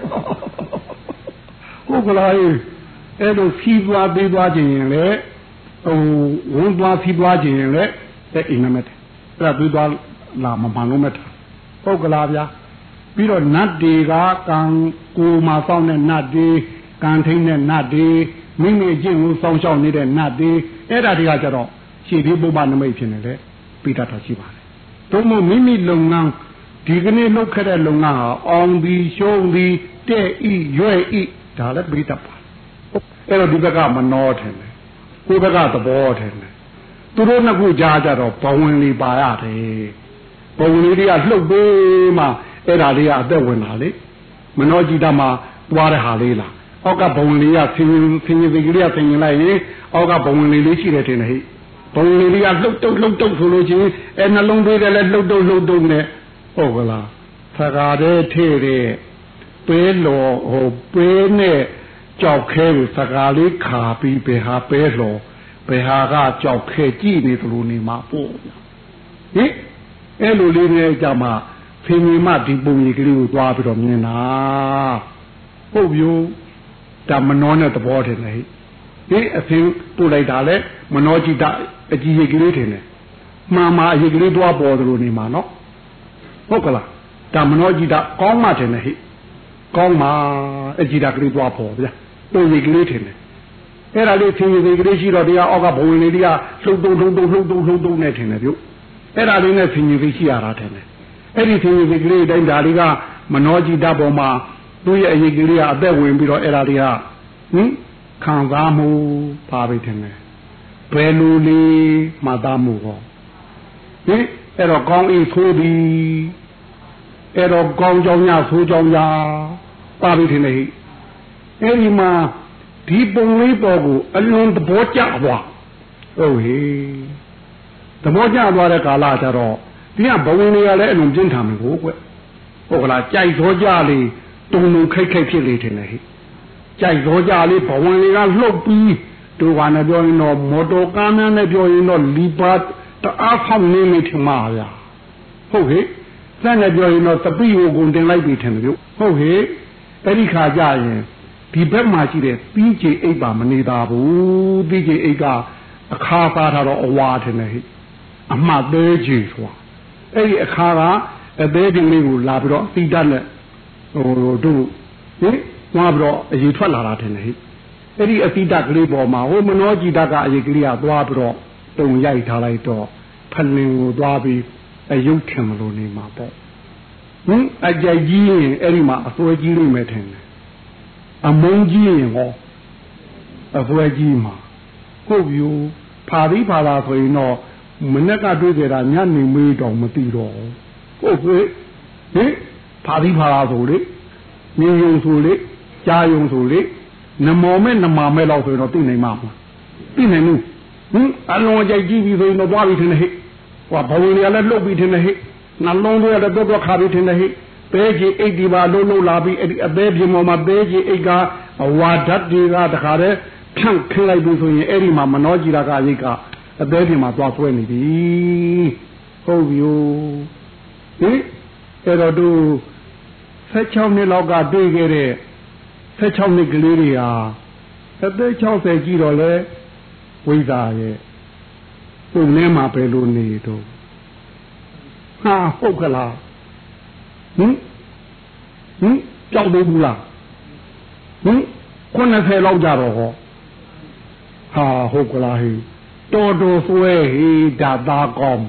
ဟုတ်ကလားအဲ့လိုဖြီးသွားသေးသွားခြင်းရင်လေဟိုဝန်သွားဖြီးသွားခြင်းရင်လေတဲ့အိမ်မက်တယ်အဲ့ဒါပြီးသွားလာမမှန်လို့မထဟုတ်ကလားဗျာပြီးတော့နတ်တွေကကံကိုမှာစောင်းတဲ့နတ်တွေကံထိန်တဲ့နတ်တွေမိမိအကျင့်ကိုစောင်းရှောက်နေတဲ့နတ်တွေအဲ့ဒါတွေကကြတော့ရှေ့ပြီးပုပ္ပနမိတ်ဖြစ်နေတယ်ပြီးတတ်တာရှိပါတယ်တို့မို့မိမိလုပ်ငန်းဒီကနေ့လုပ်ခဲ့တဲ့လုပ်ငန်းဟာအောင်ပြီးရှုံးပြီးတဲ့ဤရွဲ့ဤဒါလည်းပြီးတတ်ပါအဲ့တော့ဒီဘက်ကမနှောထင်တယ်ကိုယ်ဘက်ကသဘောထင်တယ်သူတို့နှစ်ခုကြားကြတော့ဘဝင်လေးပါရတယ်ဘဝင်လေးတွေကလှုပ်ပေးမှအဲ့ဒါလေးကအသက်ဝင်တာလေမနှောကြည့်တတ်မှသွားတဲ့ဟာလေးလားအောက်ကဘဝင်လေးကဆင်းစိတ်ကလေးကဆင်ရင်လိုက်ရင်အောက်ကဘဝင်လေးရှိတယ်ထင်တယ်ဟိဘဝင်လေးကလှုပ်တုတ်ဆိုလို့ချင်းအဲ့နှလုံးသွေးတယ်လည်းလှုပ်တုတ်နဲ့ဟုတ်ကလားဖကားတဲ့ထဲတဲ့ပေးလောဟိုပေးနဲ့ကြောက်ခဲကိုစကားလေးခါပြီးဘယ်ဟာပဲလောဘယ်ဟာကကြောက်ခဲကြည့်နေသလိုနေမှာပို့ဟင်အဲ့လိုလေးနဲ့ကြမှာဖင်ကြီးမဒီပုံကြီးကလေးကိုသွားပြီးတော့မြင်တာဟုတ်ပြီဒါမနှောနဲ့သဘောထင်တယ်ဟိအဖင်ပို့လိုက်တာလဲမနှောကြည့်တာအကြည့်ကြီးကလေးထင်တယ်မှားမှာအကြီးကလေးသွားပေါ်သလိုနေမှာနော်ဟုတ်ကလားဒါမနှောကြည့်တာကောင်းမှထင်တယ်ဟိကောင်းမှအကြည့်တာကလေးသွားပေါ်ဗျာပုံကြီးကလေးထင်တယ်အဲ့ဒါလေးဖင်ကြီးကလေးရှိတော့တရားအောက်ကဘဝင်လေးတွေကလှုပ်တုံနဲ့ထင်တယ်ပြုအဲ့ဒါလေးနဲ့ဖင်ကြီးရှိရတာထင်တယ်အဲ့ဒီဖင်ကြီးကလေးတိုင်းဒါလေးကမနှောကြည့်တတ်ပေါ်မှာသူ့ရဲ့အရေးကလေးကအသက်ဝင်ပြီးတော့အဲ့ဒါလေးကခံစားမှုပါပြီထင်တယ်ဘယ်လိုလေးမှတ်သားမှုဟောအဲ့တော့ကောင်းဤဆိုးသည်အဲ့တော့ကောင်းကြောင်းညဆိုးကြောင်းညပါပြီထင်တယ်ဟိအဲ့ဒီမှာဒီပုံလေးပေါ်ကိုအလွန်သဘောကျသွားဟုတ်ဟိသဘောကျသွားတဲ့ကာလကျတော့ဒီကဘဝင်တွေကလည်းအလွန်ပြင်းထန်မယ်ကိုကွဟုတ်ကလားကြိုက်သောကြလေးတုံခိတ်ဖြစ်လေထင်တယ်ဟိကြိုက်သောကြလေးဘဝင်တွေကလှုပ်ပြီးတူကနဲ့ပြောရင်တော့မော်တော်ကားများနဲ့ပြောရင်တော့လီပါတအားဖောက်နေထင်ပါဗျာဟုတ်ဟဲ့စက်နဲ့ပြောရင်တော့တပိကိုကုန်တင်လိုက်ပြီထင်တယ်ဗျဟုတ်ဟဲ့အဲ့ဒီခါကြရင်ဒီဘက်မှာရှိတဲ့ပြီးချေအိပ်ပါမနေတာဘူးပြီးချေအိပ်ကအခါသားထားတော့အဝါထင်တယ်ဟဲ့အမှတ်သေးချေဆိုတာအဲ့ဒီအခါကအသေးတင်လေးကိုလာပြီးတော့သီတတ်နဲ့ဟိုတို့ဟင်သွားပြီးတော့အရေးထွက်လာတာထင်တယ်ဟဲ့အဲ့ဒီအသီတကလေးပေါ်မှာဟိုမနောကြည်တကအရေးကလေးကသွားပြီးတော့တုံရိုက်ထားလိုက်တော့ဖလင်ကိုသွားပြီးအယုတ်ထင်မလို့နေမှာပေါ့ဟင်အကြိုက်ကြီးရင်အဲ့ဒီမှာအစွဲကြီးလိမ့်မယ်ထင်တယ်အမုန်းကြီးရင်ဟောအစွဲကြီးမှာဟုတ်ပြီဖာပြီးဖာလာဆိုရင်တော့မနေ့ကတွေ့ကြတာညနေမေးတော့မသိတော့ဟုတ်ပြီဟင်ဖာပြီးဖာလာဆိုလေမြင်ယုံဆိုလေကြားယုံဆိုလေနမောမဲ့နမာမဲ့လောက်ဆိုရင်တော့သိနိုင်မှာမလားသိနိုင်ဘူးဟင်အလုံးအကြိုက်ကြီးပြီဆိုရင်တော့သွားပြီထင်တယ်ဟဲ့ဟောဘဝင်တွေကလည်းလှုပ်ပြီးထင်တယ်ဟဲ့နှလုံးတွေကလည်းတော့ခါပြီးထင်တယ်ဟဲ့ပဲကြီးအိတ်ဒီပါလုံးလာပြီးအဲ့ဒီအသေးပြင်ပေါ်မှာပဲကြီးအိတ်ကအဝါဓာတ်တွေကတခါတည်းဖြန့်ခင်းလိုက်ပြီးဆိုရင်အဲ့ဒီမှာမနောကြည်တာကရိတ်ကအသေးပြင်မှာသွားဆွဲနေပြီဟုတ်ပြီဟင်အဲ့တော့သူ16နှစ်လောက်ကတွေ့ခဲ့တဲ့16နှစ်ကလေးတွေဟာအသက်60ကြီးတော့လဲဝိဇ္ဇာရဲ့ပုံထဲမှာပဲလို့နေတော့ဟာဟုတ်ကလားဟင်ကြောက်သေးဘူးလားဟင်90လောက်ကြတော့ဟောဟာဟုတ်ကလားဟိတော်တော်ဆွဲဟိဒါသားကောင်း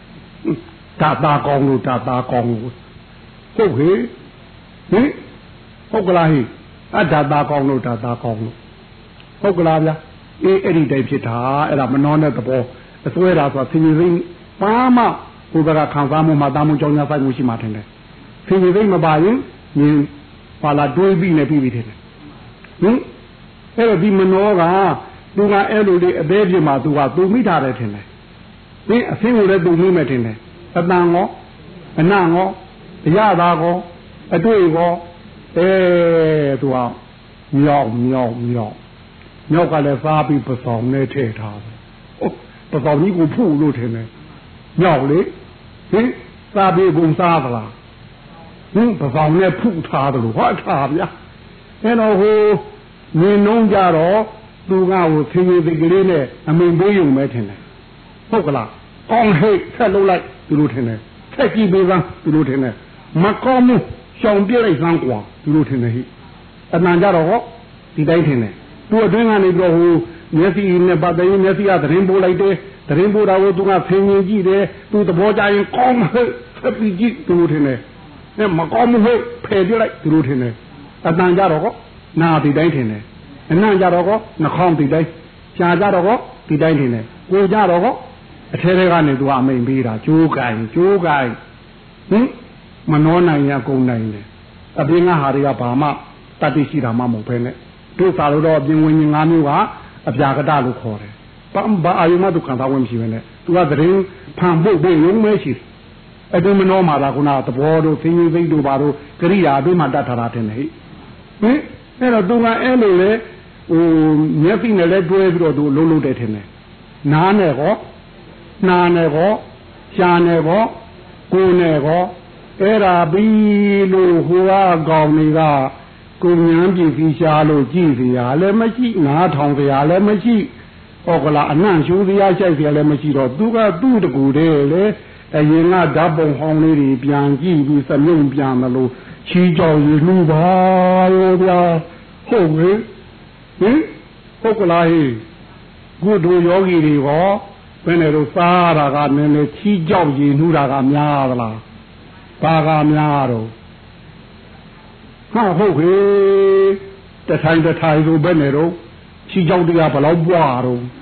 လို့ဟုတ်ဟိဟင်ဟုတ်ကလားဟိအဒါသားကောင်းလို့ဟုတ်ကလားဗျာအေးအဲ့ဒီတိုင်ဖြစ်တာအဲ့ဒါမနှောတဲ့သဘောအစွဲတာဆိုတာသင်္ကြန်ပါမှဘုရားခံစားမှုမှာတာမှုကြောင့်ညာဆိုင်မှုရှိမှထင်တယ်သင်္ကြန်မပါရင်မြင်ပါလာတွေးပြီးနေပြီးထင်တယ်ဟင်အဲ့တော့ဒီမနှောကသူကအဲ့လိုလေးအသေးပြမှာသူမိထားတယ်ထင်တယ်ဟင်အဆင်းကိုလည်းသူမိမယ်ထင်တယ်အတန်ရောအနံ့ရောအရသာရောအတွေ့ရောသူကမြောက်ကလည်းစားပြီးပစောင်နဲ့ထည့်ထားတယ်ပစောင်ကြီးကိုဖုလို့ထင်တယ်မြောက်လေဟင်စားပြီးကုန်စားသလားဟင်ပစောင်နဲ့ဖုထားတယ်လို့ဟောထားဗျာအဲ့တော့ဟိုမြင်နှုံးကြတော့သူကဟိုသင်္ကေတကလေးနဲ့အမိန်ပေးရုံပဲထင်တယ်ဟုတ်ကလားကောင်းဟိတ်ဆက်လုပ်လိုက်သူတို့ထင်တယ်ဆက်ကြည့်ပေးစမ်းသူတို့ထင်တယ်မကောင်းဘူးရှောင်ပြလိုက်စမ်းကွာသူတို့ထင်တယ်ဟိအမှန်ကြတော့ဟောဒီတိုင်းထင်တယ်သူအတွင်းကနေပြီးတော့ဟိုမျက်စိနဲ့ပတ်သက်ရင်မျက်စိကသတင်းပို့လိုက်တယ်သတင်းပို့တာကိုသူကဖင်ရင်ကြည့်တယ်သူသဘောကျရင်ကောင်းဟဲ့ဆက်ပြီးကြည့်သူတို့ထင်တယ်အဲမကောင်းဘူးဟဲ့ဖယ်ပြလိုက်သူတို့ထင်တယ်အမှန်ကြတော့ဟောနာဒီတိုင်းထင်တယ်အနံ့ကြတော့ဟောနှာခေါင်းဒီတိုင်းရှားကြတော့ဟောဒီတိုင်းထင်တယ်ကိုကြတော့ဟောအထဲထဲကနေသူကအမိန်ပေးတာကြိုးကိုင်ဟင်မနှောနိုင်ရကုန်နိုင်တယ်အပြင်ကဟာတွေကဘာမှတတ်သိရှိတာမှမဟုတ်ပဲနဲ့တို့သာလို့တော့အပြင်ဝင်ငါးမျိုးကအပြာကတလို့ခေါ်တယ်ဘာအာယုမသူခံစားဝင်မရှိပဲနဲ့သူကသတင်းဖန်ဖို့ပေးရုံပဲရှိအဲ့ဒီမနှောမှာကခုနသဘောတို့သင်္ကြန်သိတို့ဘာတို့ကရိယာအတွင်းမှာတတ်ထားတာတင်တယ်ဟိဟင်အဲ့တော့သူကအဲ့လိုလေဟိုမျက်စိနဲ့လည်းတွဲပြီးတော့သူလုံးတယ်ထင်တယ်နားနဲ့ကောနှာနဲ့ကောရှားနဲ့ကောကိုယ်နဲ့ကောအဲ့ဒါပြီးလို့ဟိုကကောင်တွေကကိုဉာဏ်ပြည့်ပြီးရှားလို့ကြည့်စရာလည်းမရှိနားထောင်စရာလည်းမရှိဟောကလားအနံ့ရှူစရာရှိုက်စရာလည်းမရှိတော့သူကသူ့တကူတည်းလေအရင်ကဓာတ်ပုံဟောင်းလေးတွေပြန်ကြည့်ပြီးစမြုံပြန်မလို့ချီးကြောက်ရလူပါရောဗျာဟုတ်ပြီဟင်ဟုတ်ကလားဟိကုသိုလ်ယောဂီတွေဟောဘယ်နဲ့လို့စားတာကနည်းနည်းချီးကြောက်ရလူတာကများသလားဘာကများတော့ဟာဟုတ်ပြီတထိုင်ဆိုဘယ်နဲ့တော့ချီးကြောက်တရားဘယ်လောက်ပွားတော့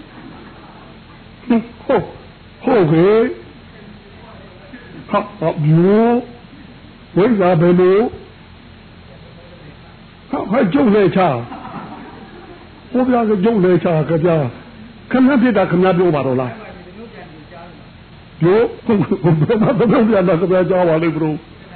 ဟုတ်ပြီဟာဘူးဝိဇ္ဇာဘယ်လိုဟာကျုပ်လည်းချဘုရားကကျုပ်လည်းချကြပြခဏဖြစ်တာခဏပြောပါတော့လားယောဘယ်မှာတော့ပြန်လာကြပါလိမ့်ဘု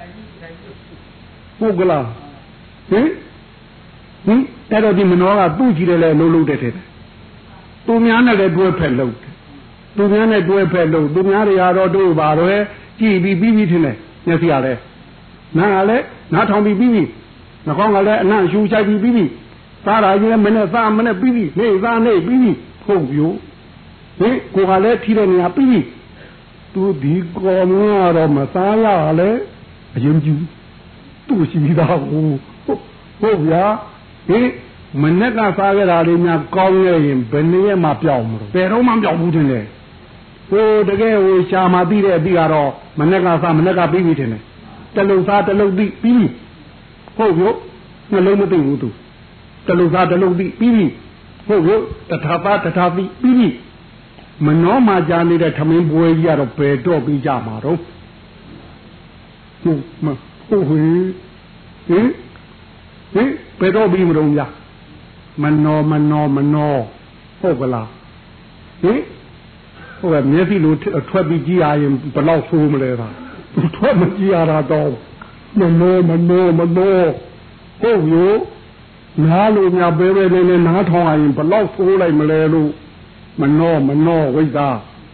ဟုတ်ကလားဟင်အဲ့တော့ဒီမနောကသူ့ကြည့်တယ်လေလုံးလုံးတဲ့သူများနဲ့လည်းတွဲဖက်လို့သူများနဲ့တွဲဖက်လို့သူများတွေကတော့တို့ပါတော့ကြည်ပြီးပြီးထင်တယ်မျက်စိကလည်းနားကလည်းနားထောင်ပြီးပြီးနှာခေါင်းကလည်းအနံ့ရှူချိုက်ပြီးပြီးစားတာကြီးလည်းမနဲ့စားမနဲ့ပြီးနေစားနေပြီးဟုတ်ပြို့ဟင်ကိုကလည်းထီးတဲ့နေရာပြီးသူဒီကောမကတော့မစားရလဲအရင်ကျူသူ့ရှိပြီးသားဟုတ်ဗျာဟင်မနဲ့ကစားရတာလေးများကောင်းနေရင်ဘယ်နည်းမှပြောင်းမလို့ဘယ်တော့မှပြောင်းဘူးတင်တယ်ဟိုတကယ်ဟိုရှာမသိတဲ့အပြီးကတော့မနဲ့ကစားမနဲ့ကပြီးပြီတင်တယ်တလုံးစားတလုံးပြီးဟုတ်ပြို့နှလုံးမသိဘူးသူတလုံးစားတလုံးပြီးဟုတ်ပြို့တထာပါတထာပြီးမနှောမှကြာနေတဲ့ထမင်းပွဲကြီးကတော့ဘယ်တော့ပြီးကြမှာတော့ဟုတ်ဟင်ဘယ်တော့ပြီးမလို့များမနှောဟုတ်ကလားဟင်ဟိုကမျက်စိလိုထွက်ပြီးကြည့်ရရင်ဘယ်လောက်ဆိုးမလဲပါသူထွက်မကြည့်ရတာတော့မနှောဟုတ်ရောနားလို့များပဲနေနားထောင်ရရင်ဘယ်လောက်ဆိုးလိုက်မလဲလို့မနှောဝိသ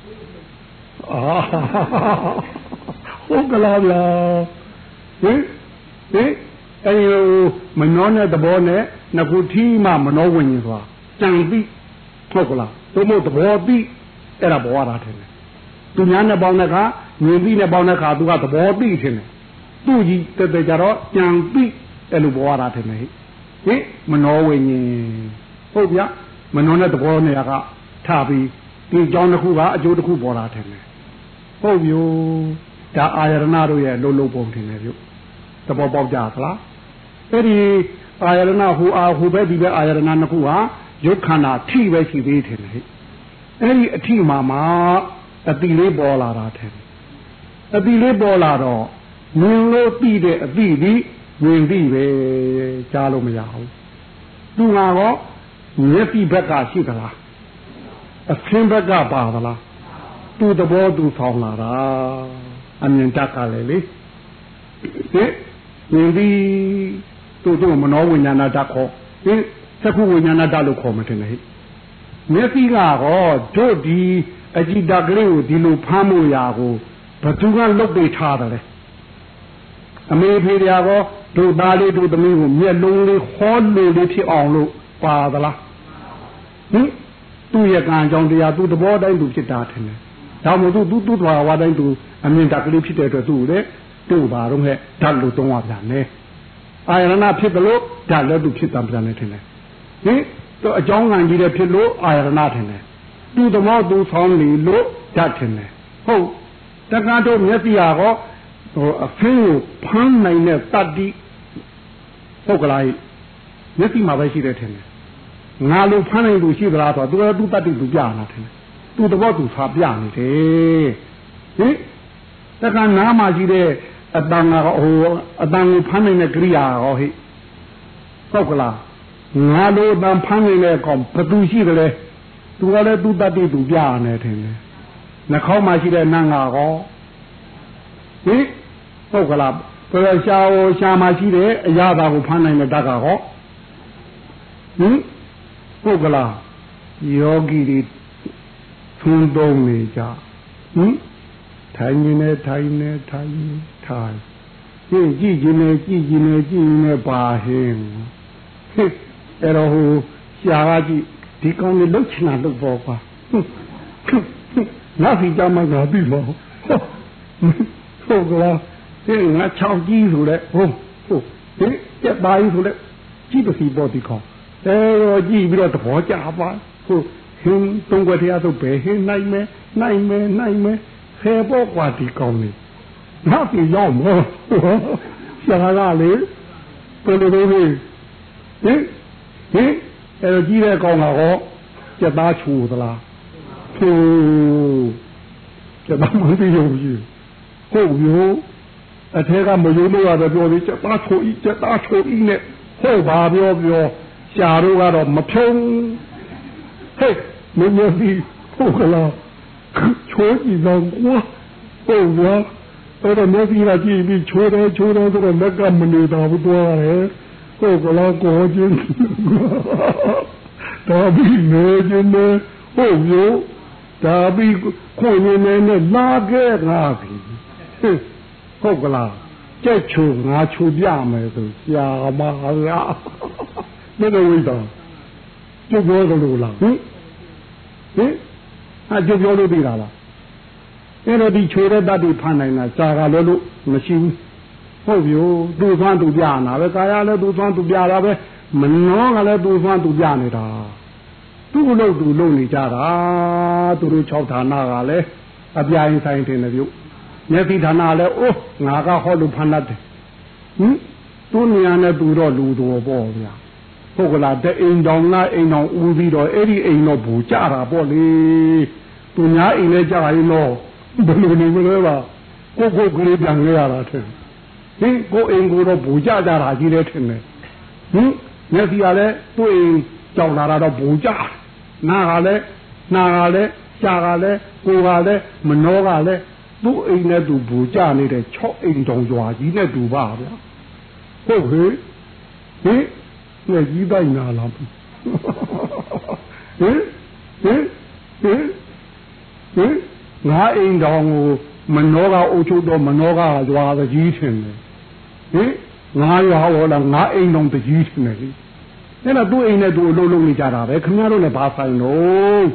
ဟုတ်ကလားဗျာဟင်အဲဒီမနှောတဲ့သဘောနဲ့ငခုထီးမှမနှောဝင်ရင်ဆိုတာကြံပြီးဟုတ်ကလားသို့မဟုတ်သဘောပြီးအဲ့ဒါဘောရတာထင်တယ်သူများနဲ့ပေါင်းတဲ့ခါမြင်ပြီးနဲ့ပေါင်းတဲ့ခါသူကသဘောပြီးထင်တယ်သူ့ကြီးတက်ကြတော့ကြံပြီးအဲ့လိုဘောရတာထင်တယ်ဟင်မနှောဝင်ရင်ဟုတ်ဗျာမနှောတဲ့သဘောနဲ့ကထပြီးဒီကြောင်းတစ်ခုကအကျိုးတစ်ခုပေါ်လာတယ်ဟုတ်ပြီဒါအာရဏတို့ရဲ့လုံးပုံထင်တယ်ပြုသဘောပေါက်ကြသလားအဲ့ဒီအာရဏဟိုဘက်ဒီဘက်အာရဏနှစ်ခုဟာရုပ်ခန္ဓာထိပဲရှိသေးတယ်ဟဲ့အဲ့ဒီအထိမှာအတိလေးပေါ်လာတာတယ်အတိလေးပေါ်လာတော့မြင်လို့ပြီးတဲ့အတိဒီမြင်ပြီးပဲကြားလို့မရဘူးသူကတော့မျက်စိဘက်ကရှိသလားအခင်းဘက်ကပါသလားသူ့သဘောသူဆောင်လာတာအမြင်တတ်ကလည်းလေဟင်ဒီသူ့မနောဝိညာဏတတ်ခေါ်ဟင်သက္ခုဝိညာဏတတ်လို့ခေါ်မှတင်လေမျက်စိကတော့တို့ဒီအကြည်တကလေးကိုဒီလိုဖမ်းမှုရာကိုဘသူကလုတ်ပေးထားတယ်လေအမေဖေးရာကောတို့သားလေးတို့သမီးကိုမျက်လုံးလေးဟောလို့လေးဖြစ်အောင်လို့ပါသလားဟင်သူ့ရဲ့ကံကြောင့်တရားသူ့သဘောတိုင်းသူဖြစ်တာထင်တယ်ဒါမှမဟုတ်သူ့သွားဝါတိုင်းသူအမြင်တက်ကလေးဖြစ်တဲ့အတွက်သူ့လေတို့ပါတော့ဟဲ့ဓာတ်လို့သုံးရပြန်တယ်အာရဏဖြစ်တယ်လို့ဓာတ်လည်းသူဖြစ်တာပြန်တယ်ထင်တယ်ဟင်သူအကြောင်းကံကြီးတဲ့ဖြစ်လို့အာရဏထင်တယ်သူ့သမောသူဆောင်နေလို့ဓာတ်ထင်တယ်ဟုတ်တက္ကသိုလ်မျက်စိရောဟိုအဖင်းကိုဖမ်းနိုင်တဲ့တတ္တိဟုတ်ကလားမျက်စိမှာပဲရှိတယ်ထင်တယ်ငါလိုဖမ်းနိုင်လို့ရှိသလားဆိုတော့သူတတ္တိသူပြလာတယ်သူသဘောသူဖာပြနေတယ်ဟင်တက္ကနာမှာရှိတဲ့အတန်ကဟိုအတန်ကိုဖမ်းနိုင်တဲ့ကိရိယာဟောဟိဟုတ်ကလားငါလိုအတန်ဖမ်းနိုင်တဲ့ကောင်ဘသူရှိတယ်လဲသူကလည်းသူတတ္တိသူပြနေတယ်ထင်တယ်နှာခေါင်းမှာရှိတဲ့နန်းကဟောဟင်ဟုတ်ကလားဘယ်ရှာမှာရှိတဲ့အရာသာကိုဖမ်းနိုင်တဲ့တတ်ကဟောဟင်ဟုတ်ကလားယောဂီတွေသွန်းသုံးနေကြဟင်ထိုင်နေထိုင်ကြည့်နေပါဟင်းအဲ့တော့ဟိုရှားကြည့်ဒီကောင်လေးလှုပ်ချင်တာလှုပ်ပေါ်ပါငါစီကြမှာငါပြီလို့ဟုတ်ကလားဒီငါချောင်းကြီးဆိုတဲ့ဟုတ်ဒီကြက်သားကြီးဆိုတဲ့ကြည့်ပါစီပေါ်ဒီကောင်တော့ကြည့်ပြီးတော့သဘောကျပါဟုတ်ဟင်းတုံးွက်တရားဆိုဘယ်ဟင်းနိုင်မယ်ဆယ်ပေါ်กว่าဒီကောင်လေးနောက်ပြီးရောက်မောရှာလာလေတော်တော်လေးဟင်အဲ့တော့ကြီးတဲ့ကောင်ကတော့ကြက်သားချူသလားချူကြက်သားမသိရုံရှိဟုတ်ရောအထက်ကမယုံလို့ရတော့ပြောပြီးကြက်သားချူဤနဲ့ဟုတ်ပါပြောရှာတို့ကတော့မဖြုံးဟဲ့မင်းကြီးဟုတ်ကလားချိုးကြည့်တော့ကွာဟုတ်ရောအဲ့တော့မျက်စိကကြည့်ပြီးချိုးတယ်ဆိုတော့လက်ကမနေတာဘူးသွားတယ်ဟုတ်ကလားကိုချင်းတော်ပြီးနေချင်းနေဟဟုတ်ရောဒါပြီးခွင့်နေနဲ့လာခဲ့ငါပြီဟုတ်ကလားကြက်ချိုငါချိုပြမယ်ဆိုရှာမလားမင်းတို့ဝိတော်ကျုပ်ပြောသလိုလားဟင်ကျုပ်ပြောလို့သိတာလားအဲ့တော့ဒီချိုတဲ့တတ်တွေဖန်နိုင်တာရှာကလည်းလို့မရှိဘူးဟုတ်ပြီသူ့သွမ်းသူပြနာပဲကာယလည်းသူ့သွမ်းသူပြတာပဲမနှောကလည်းသူ့သွမ်းသူပြနေတာသူ့လို့သူလုံနေကြတာသူတို့6ဌာနကလည်းအပြိုင်ဆိုင်တင်တယ်ပြုမျက်စိဌာနလည်းအိုးငါကဟောလို့ဖန်တတ်တယ်သူ့နေရာနဲ့သူတော့လူတော်ပေါ့ဗျာဟုတ်ကလားတဲ့အိမ်တော်ကအိမ်တော်ဦးပြီးတော့အဲ့ဒီအိမ်တော်ဘူကြတာပေါ့လေသူများအိမ်နဲ့ကြရင်တော့ဘယ်လိုနေမလဲပါကိုကလေးပြန်ခဲ့ရတာတဲ့ကိုအိမ်ကိုတော့ဘူကြကြတာကြီးတယ်ထင်တယ်မျက်စိကလည်းသူ့အိမ်ကြောက်လာတာတော့ဘူကြနာကလည်းရှားကလည်းကိုကလည်းမနှောကလည်းသူ့အိမ်နဲ့သူဘူကြနေတဲ့6အိမ်တောင်ရွာကြီးနဲ့သူပါဗျာဟုတ်ဟေးနဲ့ကြီးတိုင်းနာလားငါအိမ်တောင်ကိုမနှောကအုပ်ချုပ်တော့မနှောကရွာကြီးထင်တယ်ငါရွာဟောလားငါအိမ်တောင်တကြီးထင်တယ်အဲ့တော့သူ့အိမ်နဲ့သူအလုံးလုံးနေကြတာပဲခင်ဗျားတို့လည်းဘာဆိုင်လို့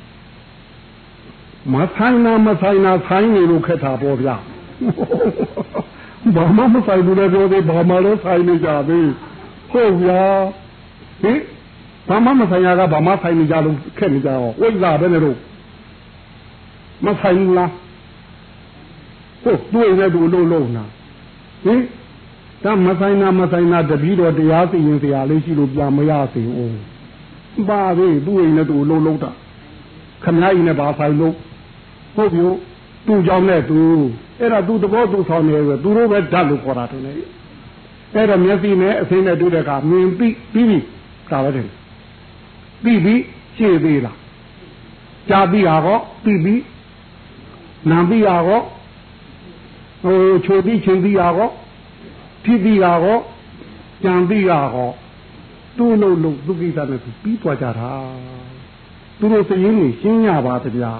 မဆိုင်နာဆိုင်နေလို့ခက်တာပေါ့ဗျာဘာမှမဆိုင်ဘူးလည်းပြောသေးဘာမှလည်းဆိုင်နေကြသေးဟုတ်ဗျာဘာမှမဆိုင်ရကဘာမှဆိုင်နေကြလို့ခက်နေကြတော့ဝိဇ္ဇာပဲနဲ့တော့မဆိုင်ဘူးလားဟုတ်သူ့အိမ်နဲ့သူအလုံးလုံးနာဒါမဆိုင်နာတပည့်တော်တရားသိရင်ဆရာလေးရှိလို့ပြန်မရစေဦးပါပဲသူ့အိမ်နဲ့သူအလုံးလုံးတာခမည်းအိမ်နဲ့ဘာဆိုင်လို့ဟုတ်ပြီသူ့ကြောင့်နဲ့သူအဲ့ဒါသူ့သဘောသူဆောင်နေပဲသူတို့ပဲဓာတ်လို့ခေါ်တာတယ်လေအဲ့တော့မျက်စိနဲ့အသိနဲ့တွေ့တဲ့အခါမြင်ပြီးဒါပဲတယ်ပြီးရှင်းသေးလားကြားပြီးတာကောပြီးနာပြီးတာကောချိုပြီးချင်းပြီးတာကောဖြစ်ပြီးတာကောကြံပြီးတာကောသူ့လို့သူကိစ္စနဲ့သူပြီးသွားကြတာသူတို့စရင်ကြီးရှင်းရပါတဗျာ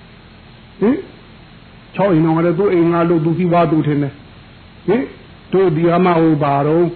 6အိမ်တော်ကလည်းသူ့အိမ်ငါလို့သူစီးပွားသူထင်တယ်တို့ဒီအမဟိုပါတော့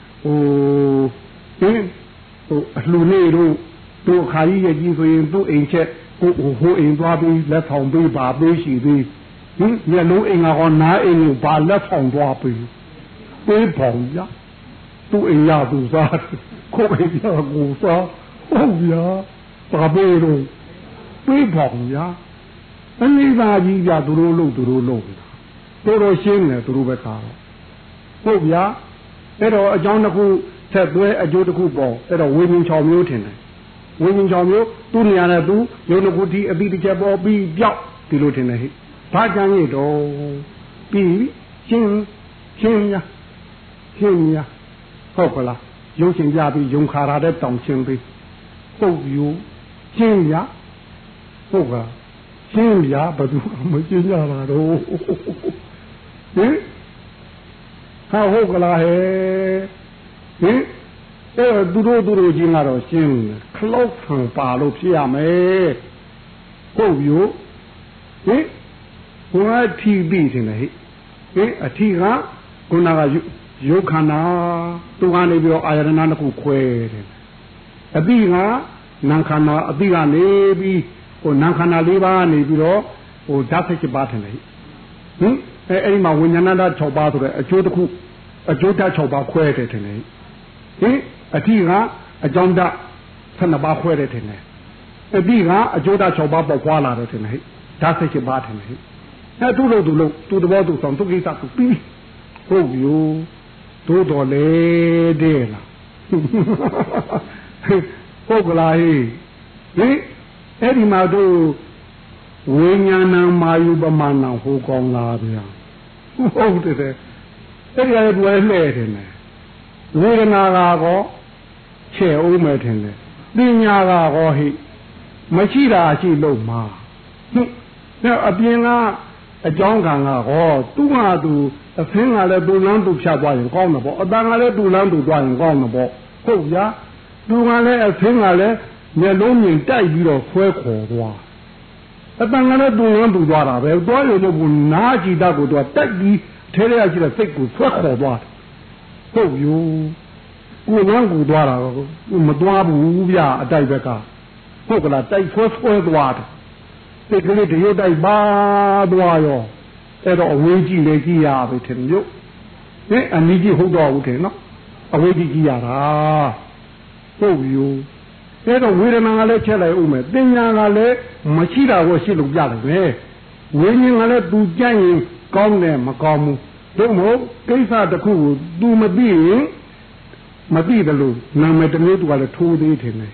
အလှနေတို့ခါကြီးရဲ့ကြီးဆိုရင်သူ့အိမ်ချက်ဟိုအိမ်သွားပြီးလက်ဆောင်ပေးပါပေးရှိသေးမျက်လုံးအိမ်ကဟောနားအိမ်ကိုဘာလက်ဆောင်သွားပေးပေါင်ရသူ့အိမ်ရသူစားကိုအိမ်ရကိုစားဟုတ်ဗျာဘာပေးတော့ပေးပေါင်ရအနိဗ္ဗာန်ကြီးပြသူတို့လို့တော်ရှင်းတယ်သူတို့ပဲကားတော့ဟုတ်ဗျာအဲ့တော့အကြောင်းတစ်ခုဆက်သွဲအကျိုးတစ်ခုပေါ်အဲ့တော့ဝိညာဉ်6မျိုးထင်တယ်ဝိညာဉ်6မျိုးသူ့နေရာနဲ့သူယုံတစ်ခုဒီအတိတစ်ချက်ပေါ်ပြီးပြောက်ဒီလိုထင်တယ်ဟိဘာကြမ်းရတော့ပြီးရှင်းရဟုတ်ကလားရုပ်ရှင်ကြပြီးယုံခါရတဲ့တောင်ရှင်းပြီးပုတ်ယူရှင်းရဟုတ်ကလားရှင်းပြဘယ်သူမရှင်းကြတာတော့ဟုတ်ကလားဟဲ့အဲ့သူတို့ချင်းကတော့ရှင်းတယ်ခလောက်ခံပါလို့ဖြစ်ရမယ်ဟုတ်ယူဘုရားထီပြီးတယ်ဟဲ့အထီကခုနကရုပ်ခန္ဓာသူကနေပြီးတော့အာယတနာတစ်ခုခွဲတယ်အတိကနာခန္ဓာအတိကနေပြီးနာခန္ဓာ၄ပါးနေပြီးတော့ဓာတ်7ပါးထင်တယ်အဲ့ဒီမှာဝိညာဏဓာတ်6ပါးဆိုတဲ့အကျိုးတစ်ခုအကျိုးဓာတ်6ပါးခွဲတယ်ထင်တယ်အတိကအကြောင်းဓာတ်12ပါးခွဲတယ်ထင်တယ်အတိကအကျိုးဓာတ်6ပါးပေါက်ခွာလာတယ်ထင်တယ်ဓာတ်7ပါးထင်တယ်အဲ့သူ့လို့သူသဘောသူဆောင်သူကိစ္စသူပြီးဟုတ်ပြီသို့တော်လေတဲ့လားဟုတ်ကလားအဲ့ဒီမှာတို့ဝိညာဏမာယုပမာဏဟိုကောင်းလားဗျာဟုတ်တယ်အဲ့ဒီကလည်းတွဲလှဲ့တယ်နဲ့ဝေဒနာကောချဲ့ဦးမယ်ထင်တယ်ပညာကောဟိမရှိတာရှိလို့မှာနဲ့အပြင်ကအကြောင်းကံဟောသူ့ဟာသူအဖင်းကလည်းသူ့လမ်းသူဖြတ်သွားရင်ကောင်းတယ်ပေါ့အတန်ကလည်းသူ့လမ်းသူသွားရင်ကောင်းတယ်ပေါ့ဟုတ်ဗျာသူကလည်းအဖင်းကလည်းမျက်လုံးမြင်တိုက်ပြီးတော့ဆွဲခေါ်သွားအတန်ကလည်းတူလန်းတူသွားတာပဲသွားရုံတော့ကိုနားကြည့်တတ်ကိုတော့တိုက်ပြီးထဲထဲရရှိတဲ့စိတ်ကိုဆွဲခေါ်သွားဟုတ်ယူကိုလန်းကိုသွားတာမသွားဘူးဗျအတိုက်ဘက်ကဟုတ်ကလားတိုက်ဆွဲသွားတယ်စိတ်ကလေးတရုတ်တိုက်ပါသွားရောအဲ့တော့အဝေးကြည့်လေကြည့်ရပြီထင်မြို့အနည်းကြီးဟုတ်တော့ဘူးထင်နော်အဝေးကြည့်ကြည့်ရတာဟုတ်ယူအဲ့တော့ဝေဒနာကလည်းချက်လိုက်ဦးမယ်ပညာကလည်းမရှိတာကိုရှိလို့ပြတယ်ပဲဝိညာဉ်ကလည်းသူကြိုက်ရင်ကောင်းတယ်မကောင်းဘူးတို့မဟုတ်ကိစ္စတစ်ခုကို तू မသိရင်မသိတယ်လို့နာမည်တစ်မျိုးသူကလည်းထိုးသေးတယ်ဟင်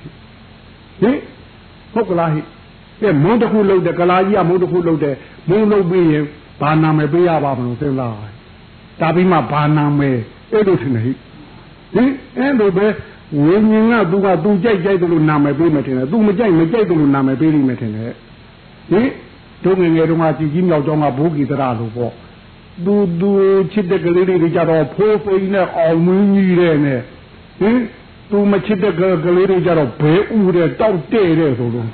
ဟုတ်ကလားဟိတဲ့မုန်းတစ်ခုလုပ်တယ်ကလာကြီးကမုန်းတစ်ခုလုပ်တယ်မုန်းလုပ်ပြီးရင်ဘာနာမည်ပေးရပါမလို့သိလားဒါပြီးမှဘာနာမည်အဲ့လိုထင်တယ်ဟိအဲ့လိုပဲဝိညာဉ်ကသူကြိုက်တယ်လို့နာမည်ပေးမယ်ထင်တယ်သူမကြိုက်တယ်လို့နာမည်ပေးလိမ့်မယ်ထင်တယ်တို့ငယ်ငယ်တုန်းကကြည်ကြီးမြောက်ကျောင်းကဘိုးကီတရလို့ပေါ့သူချစ်တဲ့ကလေးတွေကြတော့ဖိုးဖိန်းနဲ့အောင်မင်းကြီးတဲ့နဲ့သူမချစ်တဲ့ကလေးတွေကြတော့ဘဲဥတဲ့တောက်တဲ့တဲ့ဆိုလို့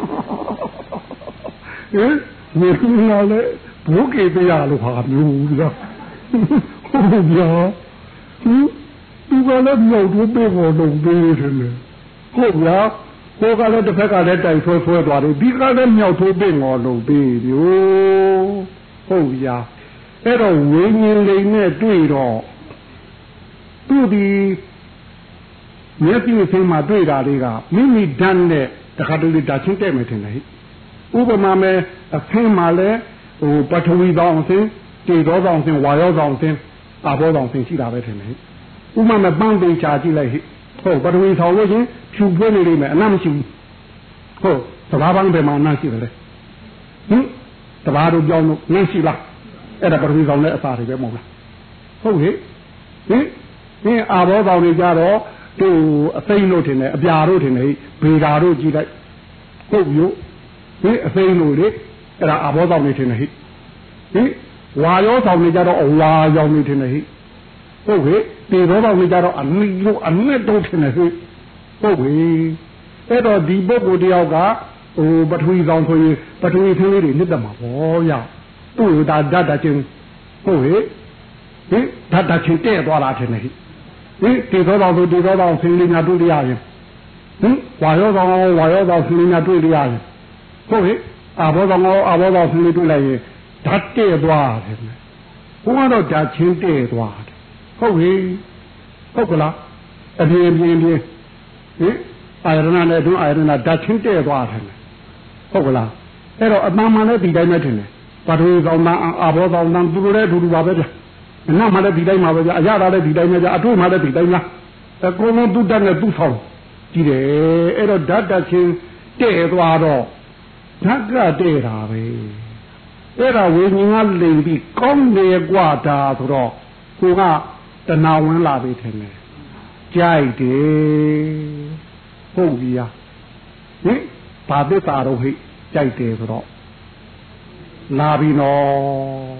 ဝိညာဉ်ကလည်းဘိုးကီတရလို့ဟာမျိုးဗျာဟုတ်ဗျာသူကလည်းမြောက်ထိုးပေးဖို့လုပ်ပေးတယ်ဟုတ်ဗျာကိုကလည်းတစ်ဖက်ကလည်းတိုင်ဆွဲသွားတယ်ဒီကလည်းမြောက်ထိုးပေးငေါ်လုပ်ပေးမျိုးဟုတ်ဗျာအဲ့တော့ဝိညာဉ်လိမ်နဲ့တွေ့တော့သူဒီမျက်စိအစိမ်းမှာတွေ့တာတွေကမိမိဓာတ်နဲ့တခါတလေဓာတ်ချင်းတဲ့မယ်ထင်တယ်ဥပမာမဲ့အဖင်းမှာလဲပထဝီသောအစဉ်တေသောသောအစဉ်ဝါရောသောအစဉ်အာဘောသောအစဉ်ရှိတာပဲထင်တယ်ဥပမာမဲ့ပန်းပင်ချာကြည့်လိုက်ဟုတ်ပထဝီဆောင်လို့ချင်းဖြူဖွေးနေလိမ့်မယ်အနမ်းမရှိဘူးဟုတ်သဘာဝဘယ်မှာအနမ်းရှိတယ်လဲတဘာတို့ကြောင်းလို့နမ်းရှိလားအဲ့ဒါပထဝီဆောင်တဲ့အစာတွေပဲမဟုတ်လားဟုတ်ဟင်အာဘောဆောင်တွေကြတော့သူ့အသိလို့ထင်တယ်အပြာတို့ထင်တယ်ဘေဓာတို့ကြည့်လိုက်ဟုတ်ပြီအသိလို့လေအဲ့ဒါအာဘောဆောင်တွေထင်တယ်ဝါရောဆောင်တွေကြတော့အဝါရောင်တွေထင်တယ်ဟုတ်ပြီတေသောဆောင်တွေကြတော့အနိလို့အနက်တို့ထင်တယ်ဟုတ်ပြီအဲ့တော့ဒီပုဂ္ဂိုလ်တယောက်ကပထဝီဆောင်ဆိုရင်ပထဝီထင်းလေးတွေနှစ်သက်မှာပေါ့ဗျသူ့ဒါဓာတ်ချင်းဟုတ်ဟိဓာတ်ချင်းတဲ့သွားတာထင်တယ်တေသောဆောင်ဆိုတေသောဆောင်ဆင်းလေးများတွေ့ရရင်ဝါရောဆောင်ဆင်းလေးများတွေ့ရရင်ဟုတ်ဟိအာဘောဆောင်ဆင်းလေးတွေ့လိုက်ရင်ဓာတ်တဲ့သွားတယ်ဘုရားတော့ဓာတ်ချင်းတဲ့သွားတယ်ဟုတ်ဟိဟုတ်ကလားအပြင်းအာရဏနဲ့တွန်းအာရဏဓာတ်ချင်းတဲ့သွားတယ်ဟုတ်ကလားအဲ့တော့အမှန်မှန်လည်းဒီတိုင်းပဲထင်တယ်ပထဝီဆောင်သားအာဘောဆောင်သားသူတို့လည်းအတူတူပါပဲဗျအနောက်မှလည်းဒီတိုင်းပါပဲဗျအရသာလည်းဒီတိုင်းပဲဗျအထုမှလည်းဒီတိုင်းလားအကုန်လုံးသူ့တက်နဲ့သူ့ဆောင်ကြည့်တယ်အဲ့တော့ဓာတ်ချင်းတဲ့သွားတော့ဓာတ်ကတဲ့တာပဲအဲ့ဒါဝိညာဉ်ကလိမ်ပြီးကောင်းတယ်กว่าဒါဆိုတော့ကိုကတဏှာဝင်လာပြီထင်တယ်ကြိုက်တယ်ဟုတ်ပြီဘာသစ္စာတော့ဟိကြိုက်တယ်ဆိုတော့လာပြီနော်